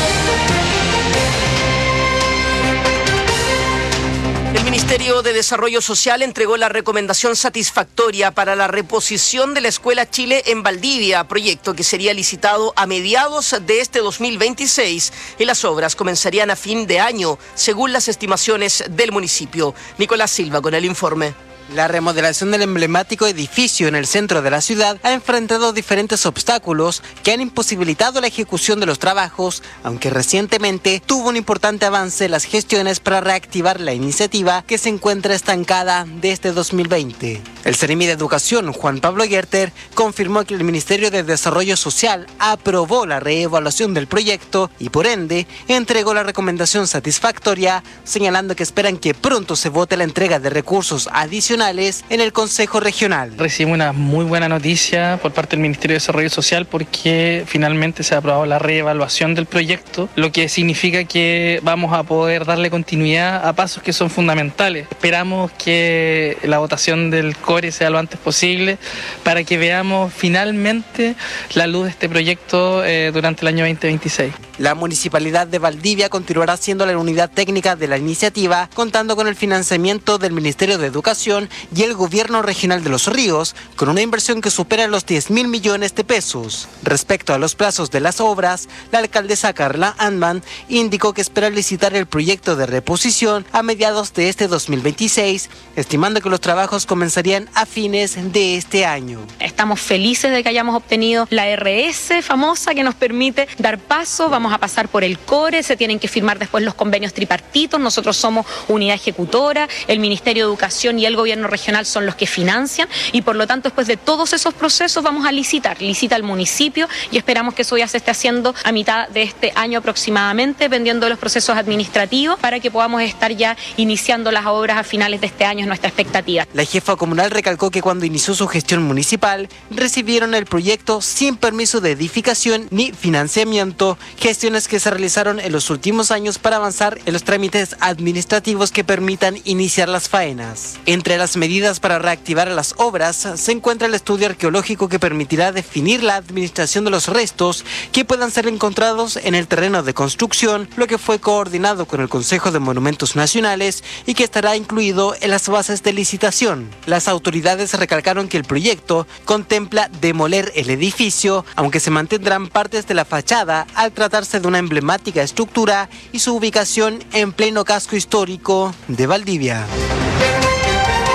El Ministerio de Desarrollo Social entregó la recomendación satisfactoria para la reposición de la Escuela Chile en Valdivia, proyecto que sería licitado a mediados de este 2026 y las obras comenzarían a fin de año, según las estimaciones del municipio. Nicolás Silva con el informe. La remodelación del emblemático edificio en el centro de la ciudad ha enfrentado diferentes obstáculos que han imposibilitado la ejecución de los trabajos, aunque recientemente tuvo un importante avance en las gestiones para reactivar la iniciativa que se encuentra estancada desde 2020. El Seremi de Educación, Juan Pablo Gerter, confirmó que el Ministerio de Desarrollo Social aprobó la reevaluación del proyecto y por ende entregó la recomendación satisfactoria, señalando que esperan que pronto se vote la entrega de recursos adicionales en el Consejo Regional. Recibimos una muy buena noticia por parte del Ministerio de Desarrollo Social porque finalmente se ha aprobado la reevaluación del proyecto, lo que significa que vamos a poder darle continuidad a pasos que son fundamentales. Esperamos que la votación del CORE sea lo antes posible para que veamos finalmente la luz de este proyecto durante el año 2026. La Municipalidad de Valdivia continuará siendo la unidad técnica de la iniciativa, contando con el financiamiento del Ministerio de Educación y el Gobierno Regional de Los Ríos, con una inversión que supera los 10.000 millones de pesos. Respecto a los plazos de las obras, la alcaldesa Carla Antman indicó que espera licitar el proyecto de reposición a mediados de este 2026, estimando que los trabajos comenzarían a fines de este año. Estamos felices de que hayamos obtenido la RS famosa que nos permite dar paso. Vamos a pasar por el CORE, se tienen que firmar después los convenios tripartitos. Nosotros somos unidad ejecutora, el Ministerio de Educación y el Gobierno Regional son los que financian y por lo tanto después de todos esos procesos vamos a licitar. Licita el municipio y esperamos que eso ya se esté haciendo a mitad de este año aproximadamente, dependiendo de los procesos administrativos, para que podamos estar ya iniciando las obras a finales de este año, es nuestra expectativa. La jefa comunal recalcó que cuando inició su gestión municipal recibieron el proyecto sin permiso de edificación ni financiamiento, gestiones que se realizaron en los últimos años para avanzar en los trámites administrativos que permitan iniciar las faenas. Entre las medidas para reactivar las obras se encuentra el estudio arqueológico que permitirá definir la administración de los restos que puedan ser encontrados en el terreno de construcción, lo que fue coordinado con el Consejo de Monumentos Nacionales y que estará incluido en las bases de licitación. Las autoridades recalcaron que el proyecto contempla demoler el edificio, aunque se mantendrán partes de la fachada al tratarse de una emblemática estructura y su ubicación en pleno casco histórico de Valdivia.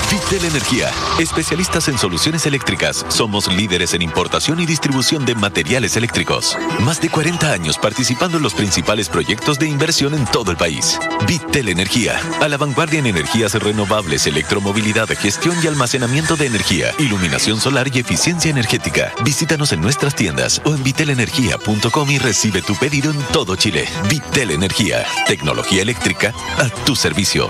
Vitel Energía, especialistas en soluciones eléctricas. Somos líderes en importación y distribución de materiales eléctricos. Más de 40 años participando en los principales proyectos de inversión en todo el país. Vitel Energía, a la vanguardia en energías renovables, electromovilidad, gestión y almacenamiento de energía, iluminación solar y eficiencia energética. Visítanos en nuestras tiendas o en vitelenergia.com y recibe tu pedido en todo Chile. Vitel Energía, tecnología eléctrica a tu servicio.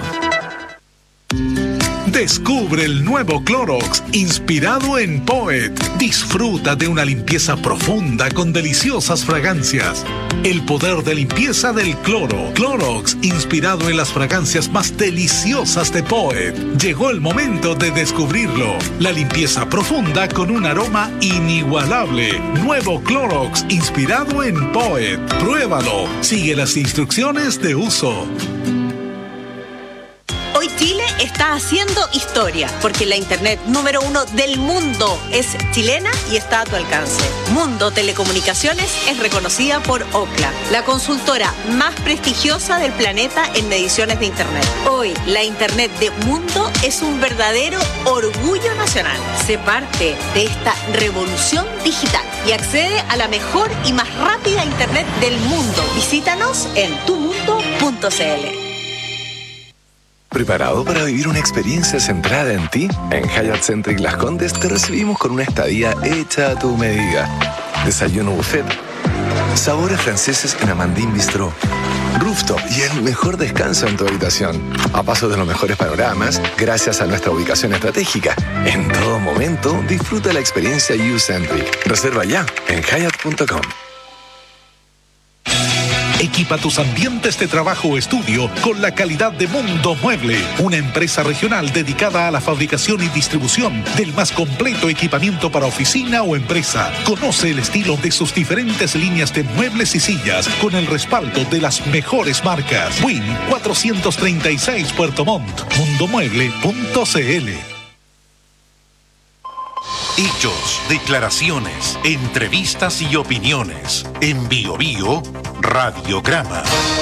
Descubre el nuevo Clorox, inspirado en Poet. Disfruta de una limpieza profunda con deliciosas fragancias. El poder de limpieza del cloro. Clorox, inspirado en las fragancias más deliciosas de Poet. Llegó el momento de descubrirlo. La limpieza profunda con un aroma inigualable. Nuevo Clorox, inspirado en Poet. Pruébalo. Sigue las instrucciones de uso. Hoy Chile está haciendo historia, porque la internet número 1 del mundo es chilena y está a tu alcance. Mundo Telecomunicaciones es reconocida por Ookla, la consultora más prestigiosa del planeta en mediciones de internet. Hoy, la internet de Mundo es un verdadero orgullo nacional. Sé parte de esta revolución digital y accede a la mejor y más rápida internet del mundo. Visítanos en tumundo.cl. ¿Preparado para vivir una experiencia centrada en ti? En Hyatt Centric Las Condes te recibimos con una estadía hecha a tu medida. Desayuno buffet, sabores franceses en Amandine Bistro, rooftop y el mejor descanso en tu habitación. A paso de los mejores panoramas, gracias a nuestra ubicación estratégica. En todo momento, disfruta la experiencia U-Centric. Reserva ya en Hyatt.com. Equipa tus ambientes de trabajo o estudio con la calidad de Mundo Mueble, una empresa regional dedicada a la fabricación y distribución del más completo equipamiento para oficina o empresa. Conoce el estilo de sus diferentes líneas de muebles y sillas con el respaldo de las mejores marcas. Win 436 Puerto Montt, mundomueble.cl. Hechos, declaraciones, entrevistas y opiniones. En Bio Bio, Radiograma.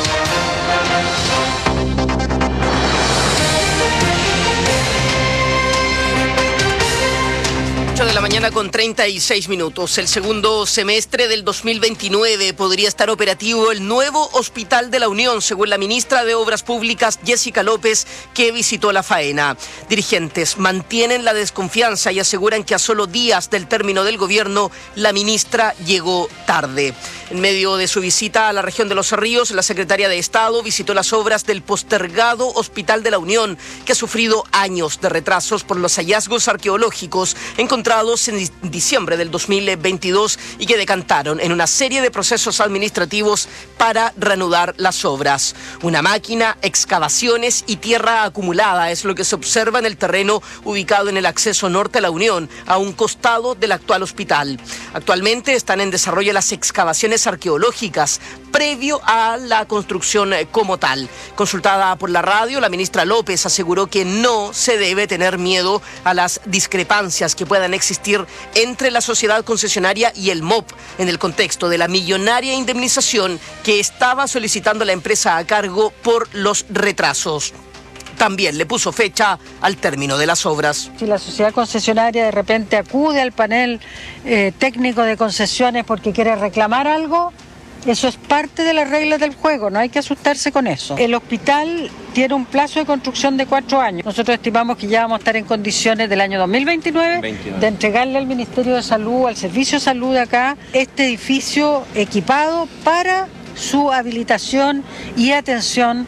8 de la mañana con 36 minutos. El segundo semestre del 2029 podría estar operativo el nuevo Hospital de la Unión, según la ministra de Obras Públicas, Jessica López, que visitó la faena. Dirigentes mantienen la desconfianza y aseguran que a solo días del término del gobierno, la ministra llegó tarde. En medio de su visita a la región de Los Ríos, la secretaria de Estado visitó las obras del postergado Hospital de la Unión, que ha sufrido años de retrasos por los hallazgos arqueológicos encontrados en diciembre del 2022 y que decantaron en una serie de procesos administrativos para reanudar las obras. Una máquina, excavaciones y tierra acumulada es lo que se observa en el terreno ubicado en el acceso norte a la Unión, a un costado del actual hospital. Actualmente están en desarrollo las excavaciones arqueológicas previo a la construcción como tal. Consultada por la radio, la ministra López aseguró que no se debe tener miedo a las discrepancias que puedan existir entre la sociedad concesionaria y el MOP en el contexto de la millonaria indemnización que estaba solicitando la empresa a cargo por los retrasos. También le puso fecha al término de las obras. Si la sociedad concesionaria de repente acude al panel técnico de concesiones porque quiere reclamar algo, eso es parte de las reglas del juego, no hay que asustarse con eso. El hospital tiene un plazo de construcción de 4 años. Nosotros estimamos que ya vamos a estar en condiciones del año 2029 de entregarle al Ministerio de Salud, al Servicio de Salud de acá, este edificio equipado para su habilitación y atención.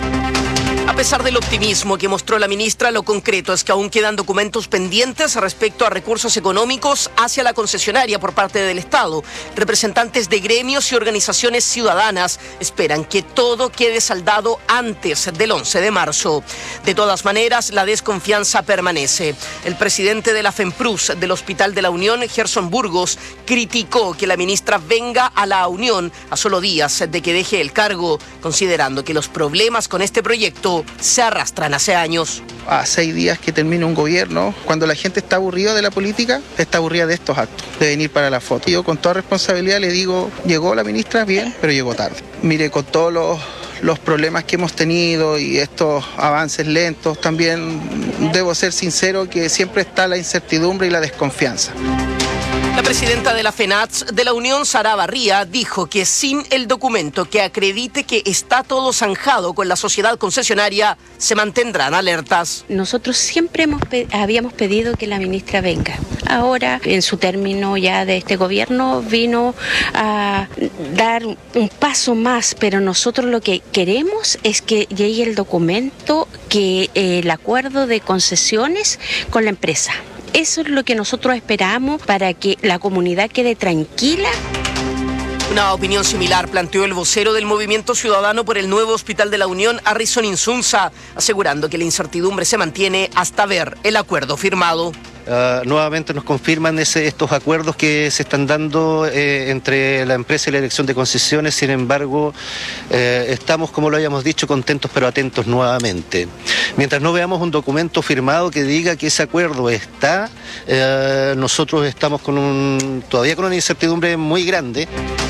A pesar del optimismo que mostró la ministra, lo concreto es que aún quedan documentos pendientes respecto a recursos económicos hacia la concesionaria por parte del Estado. Representantes de gremios y organizaciones ciudadanas esperan que todo quede saldado antes del 11 de marzo. De todas maneras, la desconfianza permanece. El presidente de la FEMPRUS del Hospital de la Unión, Gerson Burgos, criticó que la ministra venga a la Unión a solo días de que deje el cargo, considerando que los problemas con este proyecto se arrastran hace años. A 6 días que termine un gobierno, cuando la gente está aburrida de la política, está aburrida de estos actos, de venir para la foto. Yo con toda responsabilidad le digo, llegó la ministra bien, pero llegó tarde. Mire, con todos los problemas que hemos tenido y estos avances lentos, también debo ser sincero que siempre está la incertidumbre y la desconfianza. La presidenta de la FENATS de la Unión, Sara Barría, dijo que sin el documento que acredite que está todo zanjado con la sociedad concesionaria, se mantendrán alertas. Nosotros siempre habíamos pedido que la ministra venga. Ahora, en su término ya de este gobierno, vino a dar un paso más, pero nosotros lo que queremos es que llegue el documento, que el acuerdo de concesiones con la empresa. Eso es lo que nosotros esperamos para que la comunidad quede tranquila. Una opinión similar planteó el vocero del Movimiento Ciudadano por el nuevo Hospital de la Unión, Harrison Insunza, asegurando que la incertidumbre se mantiene hasta ver el acuerdo firmado. Nuevamente nos confirman estos acuerdos que se están dando entre la empresa y la dirección de concesiones. Sin embargo, estamos, como lo habíamos dicho, contentos pero atentos nuevamente. Mientras no veamos un documento firmado que diga que ese acuerdo está, nosotros estamos todavía con una incertidumbre muy grande.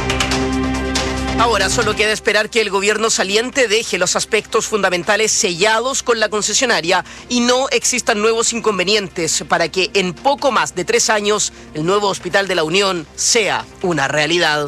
Ahora solo queda esperar que el gobierno saliente deje los aspectos fundamentales sellados con la concesionaria y no existan nuevos inconvenientes para que en poco más de 3 años el nuevo Hospital de la Unión sea una realidad.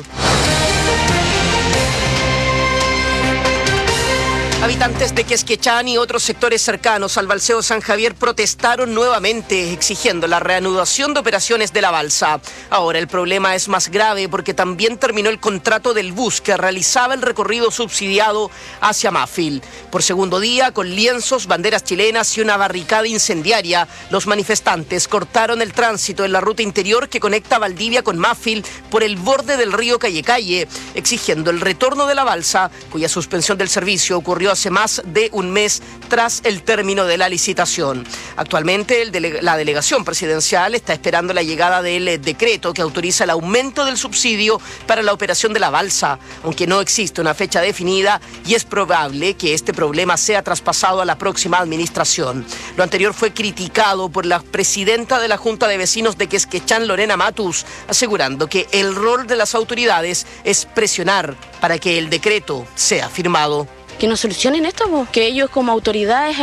Habitantes de Quezquechán y otros sectores cercanos al Balseo San Javier protestaron nuevamente exigiendo la reanudación de operaciones de la balsa. Ahora el problema es más grave porque también terminó el contrato del bus que realizaba el recorrido subsidiado hacia Mafil. Por segundo día, con lienzos, banderas chilenas y una barricada incendiaria, los manifestantes cortaron el tránsito en la ruta interior que conecta Valdivia con Mafil por el borde del río Calle, exigiendo el retorno de la balsa, cuya suspensión del servicio ocurrió hace más de un mes tras el término de la licitación. Actualmente la delegación presidencial está esperando la llegada del decreto que autoriza el aumento del subsidio para la operación de la balsa, aunque no existe una fecha definida y es probable que este problema sea traspasado a la próxima administración. Lo anterior fue criticado por la presidenta de la Junta de Vecinos de Quezquechán, Lorena Matus, asegurando que el rol de las autoridades es presionar para que el decreto sea firmado. Que nos solucionen esto, que ellos como autoridades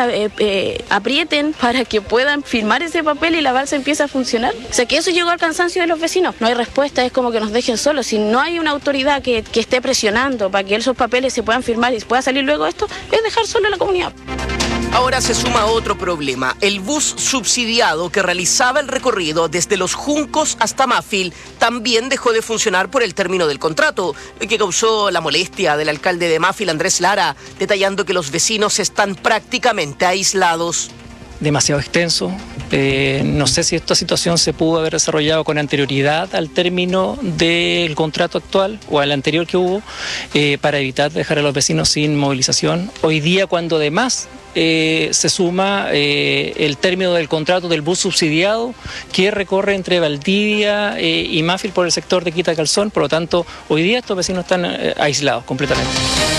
aprieten para que puedan firmar ese papel y la balsa empiece a funcionar. O sea, que eso llegó al cansancio de los vecinos. No hay respuesta, es como que nos dejen solos. Si no hay una autoridad que esté presionando para que esos papeles se puedan firmar y pueda salir luego esto, es dejar solo a la comunidad. Ahora se suma otro problema. El bus subsidiado que realizaba el recorrido desde Los Juncos hasta Mafil también dejó de funcionar por el término del contrato, lo que causó la molestia del alcalde de Mafil, Andrés Lara, detallando que los vecinos están prácticamente aislados. Demasiado extenso. No sé si esta situación se pudo haber desarrollado con anterioridad al término del contrato actual o al anterior que hubo, para evitar dejar a los vecinos sin movilización. Hoy día, cuando además se suma el término del contrato del bus subsidiado que recorre entre Valdivia y Mafil por el sector de Quita Calzón, por lo tanto, hoy día estos vecinos están aislados completamente.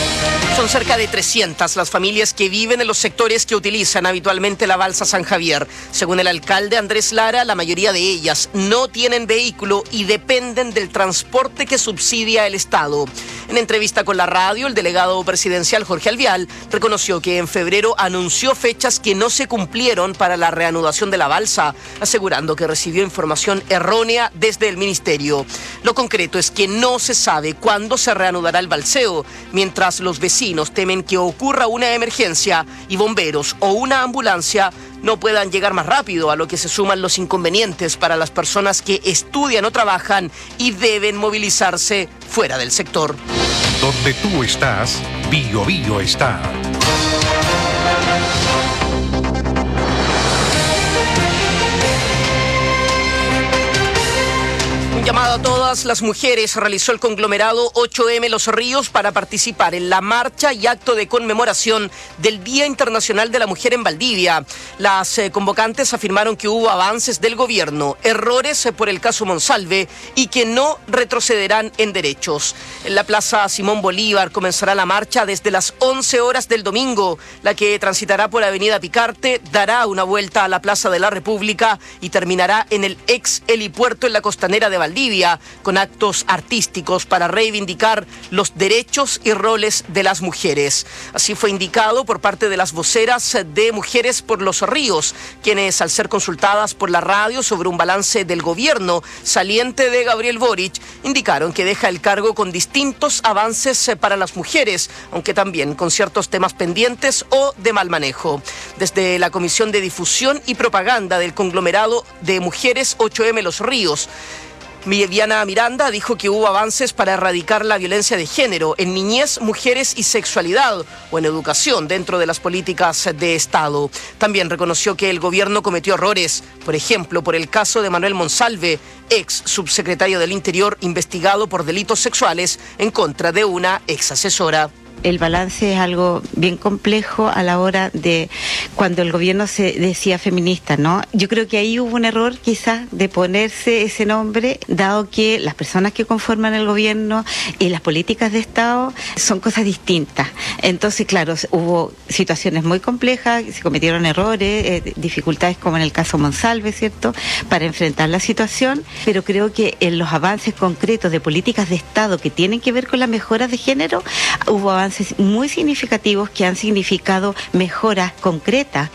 Son cerca de 300 las familias que viven en los sectores que utilizan habitualmente la balsa San Javier. Según el alcalde Andrés Lara, la mayoría de ellas no tienen vehículo y dependen del transporte que subsidia el Estado. En entrevista con la radio, el delegado presidencial Jorge Alvial reconoció que en febrero anunció fechas que no se cumplieron para la reanudación de la balsa, asegurando que recibió información errónea desde el ministerio. Lo concreto es que no se sabe cuándo se reanudará el balseo, mientras los vecinos temen que ocurra una emergencia y bomberos o una ambulancia no puedan llegar más rápido, a lo que se suman los inconvenientes para las personas que estudian o trabajan y deben movilizarse fuera del sector. Donde tú estás, Bio Bio está. Un llamado a todas las mujeres realizó el conglomerado 8M Los Ríos para participar en la marcha y acto de conmemoración del Día Internacional de la Mujer en Valdivia. Las convocantes afirmaron que hubo avances del gobierno, errores por el caso Monsalve y que no retrocederán en derechos. En la Plaza Simón Bolívar comenzará la marcha desde las 11 horas del domingo, la que transitará por Avenida Picarte, dará una vuelta a la Plaza de la República y terminará en el ex helipuerto en la costanera de Valdivia, con actos artísticos para reivindicar los derechos y roles de las mujeres. Así fue indicado por parte de las voceras de Mujeres por los Ríos, quienes al ser consultadas por la radio sobre un balance del gobierno saliente de Gabriel Boric, indicaron que deja el cargo con distintos avances para las mujeres, aunque también con ciertos temas pendientes o de mal manejo. Desde la Comisión de Difusión y Propaganda del conglomerado de Mujeres 8M Los Ríos, Viviana Miranda dijo que hubo avances para erradicar la violencia de género en niñez, mujeres y sexualidad o en educación dentro de las políticas de Estado. También reconoció que el gobierno cometió errores, por ejemplo, por el caso de Manuel Monsalve, ex subsecretario del Interior investigado por delitos sexuales en contra de una ex asesora. El balance es algo bien complejo a la hora de cuando el gobierno se decía feminista, ¿no? Yo creo que ahí hubo un error quizás de ponerse ese nombre, dado que las personas que conforman el gobierno y las políticas de Estado son cosas distintas. Entonces, claro, hubo situaciones muy complejas, se cometieron errores, dificultades como en el caso Monsalve, ¿cierto?, para enfrentar la situación, pero creo que en los avances concretos de políticas de Estado que tienen que ver con las mejoras de género, hubo avances muy significativos que han significado mejoras concretas.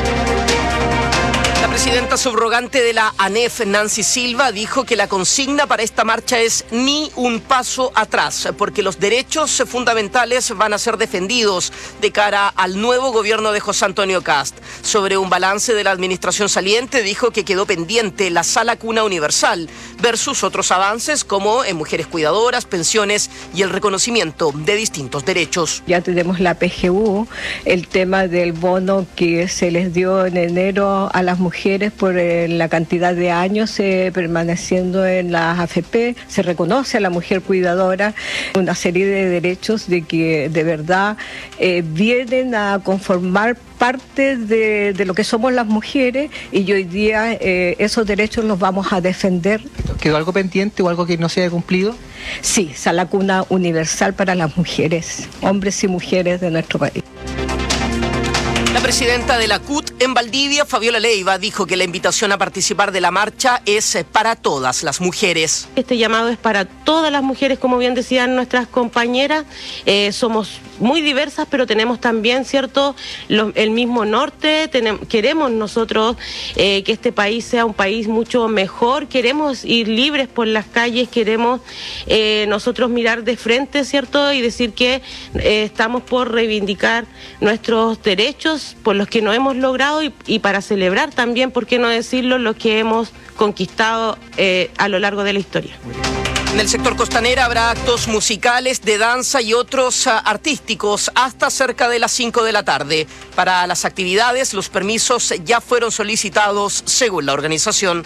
La presidenta subrogante de la ANEF, Nancy Silva, dijo que la consigna para esta marcha es ni un paso atrás, porque los derechos fundamentales van a ser defendidos de cara al nuevo gobierno de José Antonio Kast. Sobre un balance de la administración saliente, dijo que quedó pendiente la sala cuna universal versus otros avances como en mujeres cuidadoras, pensiones y el reconocimiento de distintos derechos. Ya tenemos la PGU, el tema del bono que se les dio en enero a las mujeres por la cantidad de años permaneciendo en las AFP, se reconoce a la mujer cuidadora una serie de derechos de que de verdad vienen a conformar parte de lo que somos las mujeres, y hoy día esos derechos los vamos a defender. ¿Quedó algo pendiente o algo que no se haya cumplido? Sí, sala cuna universal para las mujeres, hombres y mujeres de nuestro país. La presidenta de la CUT en Valdivia, Fabiola Leiva, dijo que la invitación a participar de la marcha es para todas las mujeres. Este llamado es para todas las mujeres, como bien decían nuestras compañeras. Somos muy diversas, pero tenemos también, ¿cierto?, el mismo norte. Queremos nosotros que este país sea un país mucho mejor. Queremos ir libres por las calles, queremos nosotros mirar de frente, ¿cierto?, y decir que estamos por reivindicar nuestros derechos por los que no hemos logrado y para celebrar también, ¿por qué no decirlo?, lo que hemos conquistado a lo largo de la historia. En el sector costanera habrá actos musicales, de danza y otros artísticos hasta cerca de las 5 de la tarde. Para las actividades, los permisos ya fueron solicitados según la organización.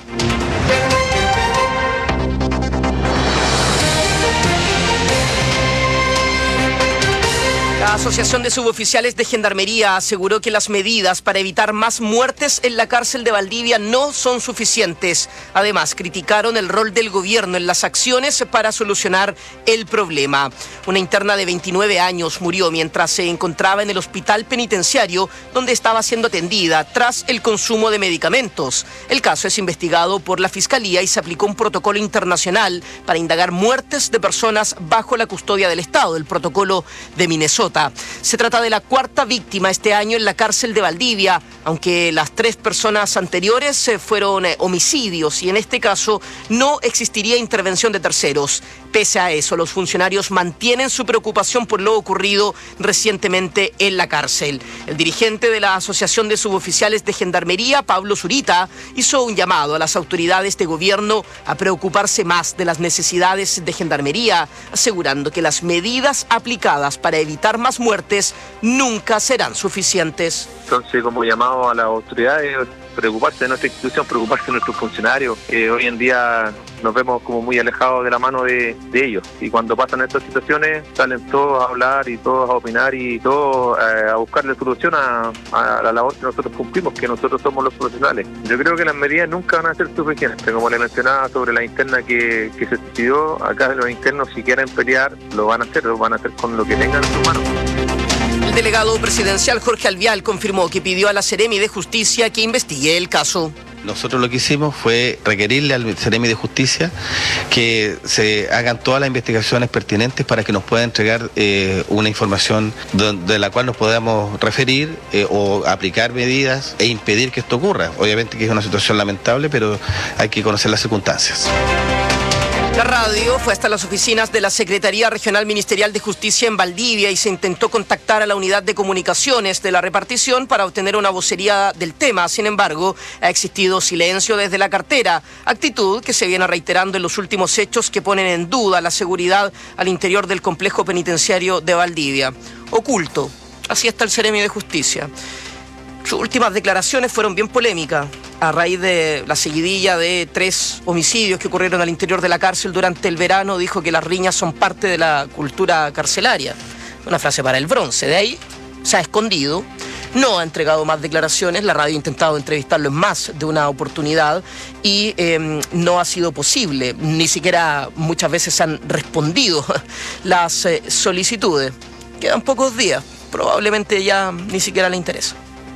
La Asociación de Suboficiales de Gendarmería aseguró que las medidas para evitar más muertes en la cárcel de Valdivia no son suficientes. Además, criticaron el rol del gobierno en las acciones para solucionar el problema. Una interna de 29 años murió mientras se encontraba en el hospital penitenciario donde estaba siendo atendida tras el consumo de medicamentos. El caso es investigado por la Fiscalía y se aplicó un protocolo internacional para indagar muertes de personas bajo la custodia del Estado, el protocolo de Minnesota. Se trata de la cuarta víctima este año en la cárcel de Valdivia, aunque las 3 personas anteriores fueron homicidios y en este caso no existiría intervención de terceros. Pese a eso, los funcionarios mantienen su preocupación por lo ocurrido recientemente en la cárcel. El dirigente de la Asociación de Suboficiales de Gendarmería, Pablo Zurita, hizo un llamado a las autoridades de gobierno a preocuparse más de las necesidades de Gendarmería, asegurando que las medidas aplicadas para evitar más muertes nunca serán suficientes. Entonces, como llamado a las autoridades, preocuparse de nuestra institución, preocuparse de nuestros funcionarios, que hoy en día nos vemos como muy alejados de la mano de ellos. Y cuando pasan estas situaciones, salen todos a hablar y todos a opinar y todos a buscarle solución a la labor que nosotros cumplimos, que nosotros somos los profesionales. Yo creo que las medidas nunca van a ser suficientes. Como le mencionaba sobre la interna que se decidió, acá los internos, si quieren pelear, lo van a hacer con lo que tengan en sus manos. El delegado presidencial Jorge Alvial confirmó que pidió a la Seremi de Justicia que investigue el caso. Nosotros lo que hicimos fue requerirle al Ceremi de Justicia que se hagan todas las investigaciones pertinentes para que nos pueda entregar una información de la cual nos podamos referir o aplicar medidas e impedir que esto ocurra. Obviamente que es una situación lamentable, pero hay que conocer las circunstancias. La radio fue hasta las oficinas de la Secretaría Regional Ministerial de Justicia en Valdivia y se intentó contactar a la unidad de comunicaciones de la repartición para obtener una vocería del tema. Sin embargo, ha existido silencio desde la cartera, actitud que se viene reiterando en los últimos hechos que ponen en duda la seguridad al interior del complejo penitenciario de Valdivia. Oculto, así está el Ceremi de Justicia. Sus últimas declaraciones fueron bien polémicas a raíz de la seguidilla de 3 homicidios que ocurrieron al interior de la cárcel durante el verano. Dijo que las riñas son parte de la cultura carcelaria. Una frase para el bronce. De ahí se ha escondido. No ha entregado más declaraciones. La radio ha intentado entrevistarlo en más de una oportunidad y no ha sido posible. Ni siquiera muchas veces han respondido las solicitudes. Quedan pocos días. Probablemente ya ni siquiera le interesa.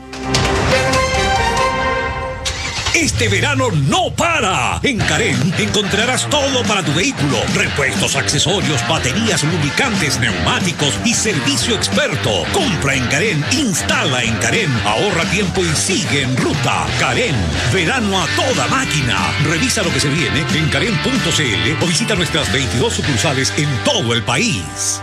Este verano no para. En Carén encontrarás todo para tu vehículo. Repuestos, accesorios, baterías, lubricantes, neumáticos y servicio experto. Compra en Carén, instala en Carén, ahorra tiempo y sigue en ruta. Carén, verano a toda máquina. Revisa lo que se viene en carén.cl o visita nuestras 22 sucursales en todo el país.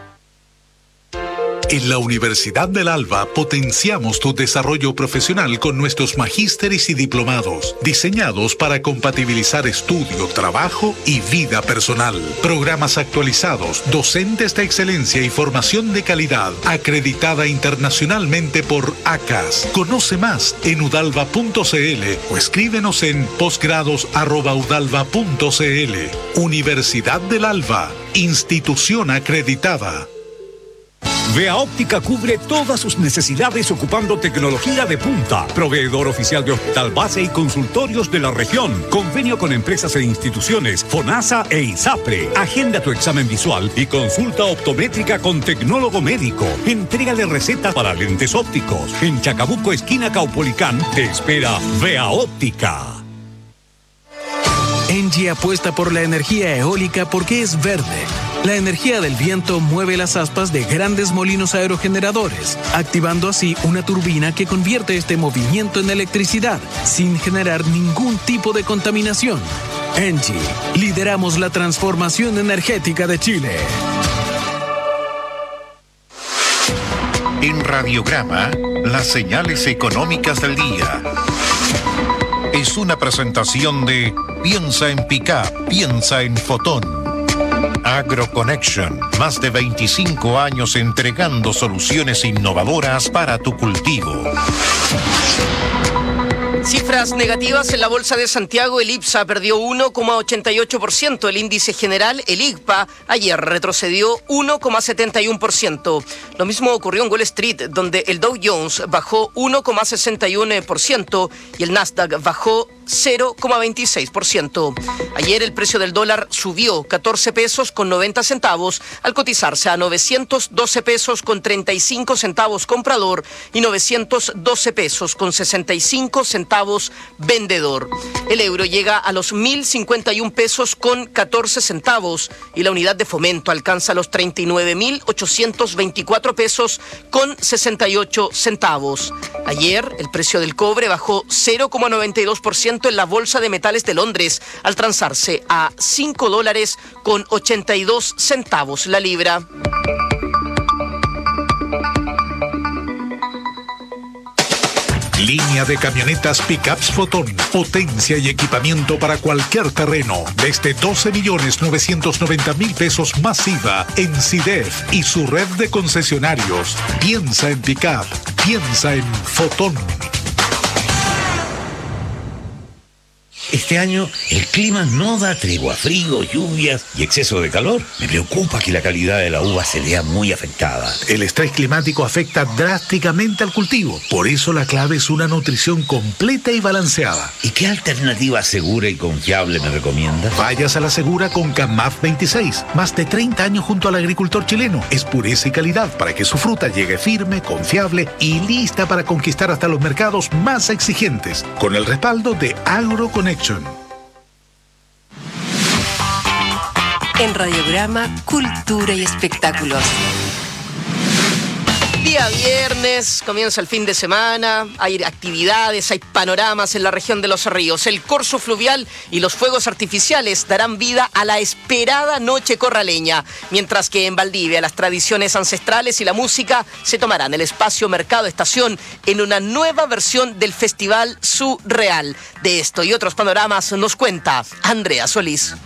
En la Universidad del Alba potenciamos tu desarrollo profesional con nuestros magísteres y diplomados, diseñados para compatibilizar estudio, trabajo y vida personal. Programas actualizados, docentes de excelencia y formación de calidad, acreditada internacionalmente por ACAS. Conoce más en udalva.cl o escríbenos en posgrados@udalva.cl. Universidad del Alba, institución acreditada. Vea Óptica cubre todas sus necesidades ocupando tecnología de punta. Proveedor oficial de hospital base y consultorios de la región. Convenio con empresas e instituciones, FONASA e ISAPRE. Agenda tu examen visual y consulta optométrica con tecnólogo médico. Entrega de receta para lentes ópticos. En Chacabuco, esquina Caupolicán, te espera Vea Óptica. ENGIE apuesta por la energía eólica porque es verde. La energía del viento mueve las aspas de grandes molinos aerogeneradores, activando así una turbina que convierte este movimiento en electricidad, sin generar ningún tipo de contaminación. ENGIE, lideramos la transformación energética de Chile. En Radiograma, las señales económicas del día. Es una presentación de Piensa en Pickup, piensa en Fotón. AgroConnection, más de 25 años entregando soluciones innovadoras para tu cultivo. Cifras negativas en la Bolsa de Santiago. El IPSA perdió 1,88%. El índice general, el IGPA, ayer retrocedió 1,71%. Lo mismo ocurrió en Wall Street, donde el Dow Jones bajó 1,61% y el Nasdaq bajó 0,26%. Ayer el precio del dólar subió 14 pesos con 90 centavos al cotizarse a 912 pesos con 35 centavos comprador y 912 pesos con 65 centavos vendedor. El euro llega a los 1.051 pesos con 14 centavos y la unidad de fomento alcanza los 39.824 pesos con 68 centavos. Ayer el precio del cobre bajó 0,92% en la Bolsa de Metales de Londres al transarse a $5 con 82 centavos la libra. Línea de camionetas Pickups Fotón. Potencia y equipamiento para cualquier terreno. Desde 12.990.000 pesos más IVA en CIDEF y su red de concesionarios. Piensa en Pickup. Piensa en Fotón. Este año el clima no da tregua, frío, lluvias y exceso de calor. Me preocupa que la calidad de la uva se vea muy afectada. El estrés climático afecta drásticamente al cultivo. Por eso la clave es una nutrición completa y balanceada. ¿Y qué alternativa segura y confiable me recomienda? Vayas a la segura con CAMAF 26. Más de 30 años junto al agricultor chileno. Es pureza y calidad para que su fruta llegue firme, confiable y lista para conquistar hasta los mercados más exigentes. Con el respaldo de AgroConnection. En Radiograma, Cultura y Espectáculos. Día viernes, comienza el fin de semana, hay actividades, hay panoramas en la región de Los Ríos. El corso fluvial y los fuegos artificiales darán vida a la esperada noche corraleña, mientras que en Valdivia las tradiciones ancestrales y la música se tomarán el espacio Mercado Estación en una nueva versión del Festival Surreal. De esto y otros panoramas nos cuenta Andrea Solís.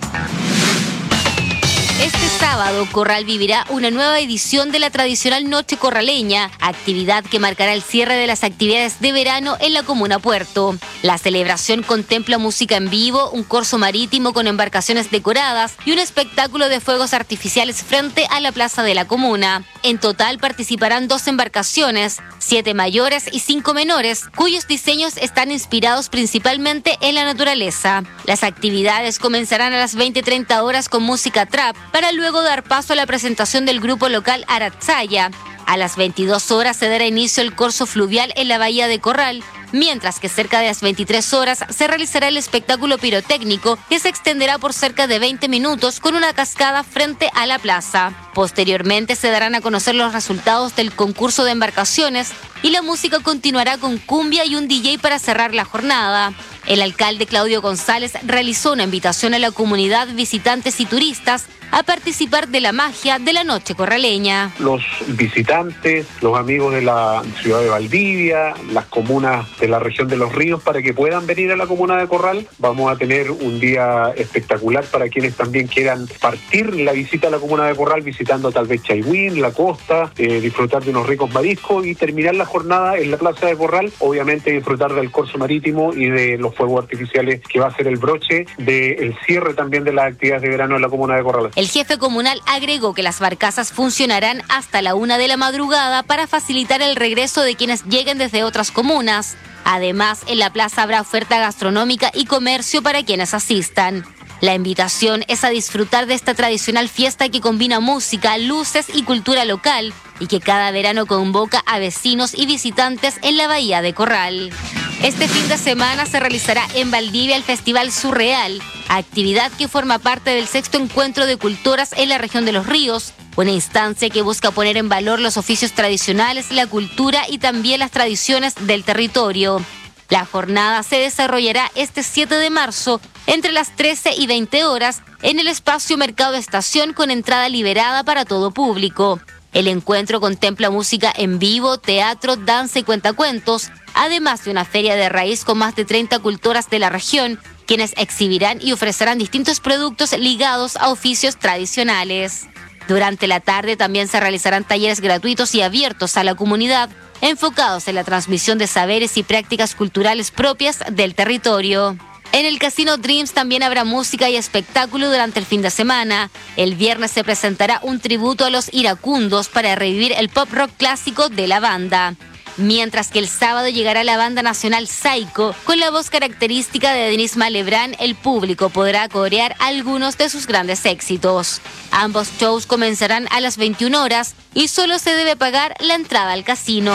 Este sábado, Corral vivirá una nueva edición de la tradicional Noche Corraleña, actividad que marcará el cierre de las actividades de verano en la comuna Puerto. La celebración contempla música en vivo, un corso marítimo con embarcaciones decoradas y un espectáculo de fuegos artificiales frente a la plaza de la comuna. En total participarán 2 embarcaciones, 7 mayores y 5 menores, cuyos diseños están inspirados principalmente en la naturaleza. Las actividades comenzarán a las 20:30 horas con música trap, para luego dar paso a la presentación del grupo local Aratzaya. A las 22 horas se dará inicio el corso fluvial en la bahía de Corral, mientras que cerca de las 23 horas se realizará el espectáculo pirotécnico que se extenderá por cerca de 20 minutos con una cascada frente a la plaza. Posteriormente se darán a conocer los resultados del concurso de embarcaciones y la música continuará con cumbia y un DJ para cerrar la jornada. El alcalde Claudio González realizó una invitación a la comunidad, visitantes y turistas a participar de la magia de la Noche Corraleña. Los visitantes, los amigos de la ciudad de Valdivia, las comunas de la región de Los Ríos, para que puedan venir a la comuna de Corral. Vamos a tener un día espectacular para quienes también quieran partir la visita a la comuna de Corral, visitando tal vez Chaihuín, la costa, disfrutar de unos ricos mariscos y terminar la jornada en la plaza de Corral, obviamente disfrutar del corso marítimo y de los fuegos artificiales, que va a ser el broche del cierre también de las actividades de verano en la comuna de Corral. El jefe comunal agregó que las barcazas funcionarán hasta la 1 de la madrugada para facilitar el regreso de quienes lleguen desde otras comunas. Además, en la plaza habrá oferta gastronómica y comercio para quienes asistan. La invitación es a disfrutar de esta tradicional fiesta que combina música, luces y cultura local y que cada verano convoca a vecinos y visitantes en la bahía de Corral. Este fin de semana se realizará en Valdivia el Festival Surreal, actividad que forma parte del 6º Encuentro de Cultoras en la región de Los Ríos, una instancia que busca poner en valor los oficios tradicionales, la cultura y también las tradiciones del territorio. La jornada se desarrollará este 7 de marzo entre las 13 y 20 horas en el espacio Mercado Estación con entrada liberada para todo público. El encuentro contempla música en vivo, teatro, danza y cuentacuentos, además de una feria de raíz con más de 30 cultoras de la región, quienes exhibirán y ofrecerán distintos productos ligados a oficios tradicionales. Durante la tarde también se realizarán talleres gratuitos y abiertos a la comunidad, enfocados en la transmisión de saberes y prácticas culturales propias del territorio. En el Casino Dreams también habrá música y espectáculo durante el fin de semana. El viernes se presentará un tributo a los iracundos para revivir el pop rock clásico de la banda. Mientras que el sábado llegará la banda nacional Psycho, con la voz característica de Denise Malebrán, el público podrá corear algunos de sus grandes éxitos. Ambos shows comenzarán a las 21 horas y solo se debe pagar la entrada al casino.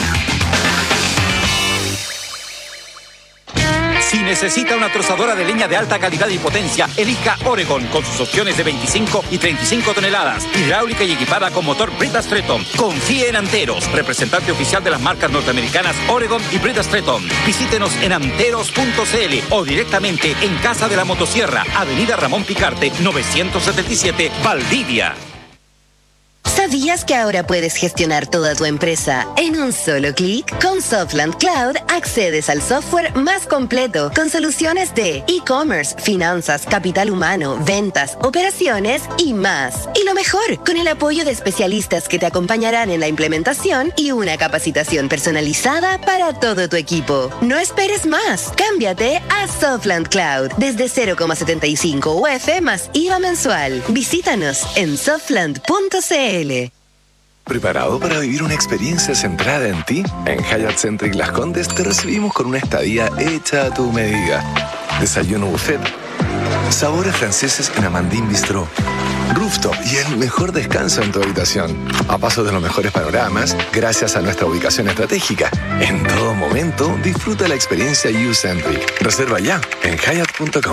Si necesita una trozadora de leña de alta calidad y potencia, elija Oregon con sus opciones de 25 y 35 toneladas, hidráulica y equipada con motor Brita Stretton. Confíe en Anteros, representante oficial de las marcas norteamericanas Oregon y Brita Stretton. Visítenos en anteros.cl o directamente en Casa de la Motosierra, Avenida Ramón Picarte, 977, Valdivia. ¿Sabía ¿Sabías que ahora puedes gestionar toda tu empresa en un solo clic? Con Softland Cloud accedes al software más completo con soluciones de e-commerce, finanzas, capital humano, ventas, operaciones y más. Y lo mejor, con el apoyo de especialistas que te acompañarán en la implementación y una capacitación personalizada para todo tu equipo. No esperes más. Cámbiate a Softland Cloud desde 0,75 UF más IVA mensual. Visítanos en softland.cl. ¿Preparado para vivir una experiencia centrada en ti? En Hyatt Centric Las Condes te recibimos con una estadía hecha a tu medida. Desayuno buffet, sabores franceses en Amandine Bistro, rooftop y el mejor descanso en tu habitación. A paso de los mejores panoramas, gracias a nuestra ubicación estratégica. En todo momento, disfruta la experiencia U-Centric. Reserva ya en Hyatt.com.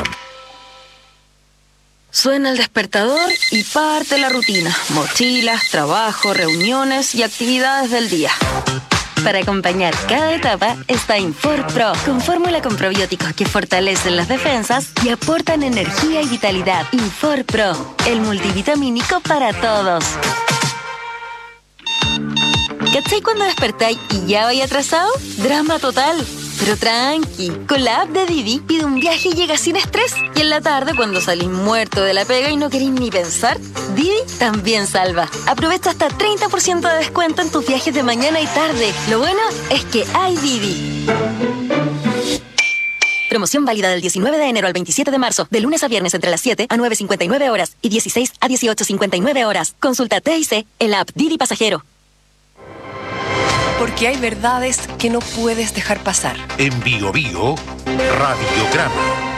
Suena el despertador y parte la rutina. Mochilas, trabajo, reuniones y actividades del día. Para acompañar cada etapa está Infor Pro, con fórmula con probióticos que fortalecen las defensas y aportan energía y vitalidad. Infor Pro, el multivitamínico para todos. ¿Cachai cuando despertáis y ya vais atrasado? Drama total. Pero tranqui, con la app de Didi pide un viaje y llega sin estrés. Y en la tarde, cuando salís muerto de la pega y no queréis ni pensar, Didi también salva. Aprovecha hasta 30% de descuento en tus viajes de mañana y tarde. Lo bueno es que hay Didi. Promoción válida del 19 de enero al 27 de marzo, de lunes a viernes entre las 7 a 9:59 horas y 16 a 18:59 horas. Consulta TIC en la app Didi Pasajero. Porque hay verdades que no puedes dejar pasar. En Bio Bio, Radiograma.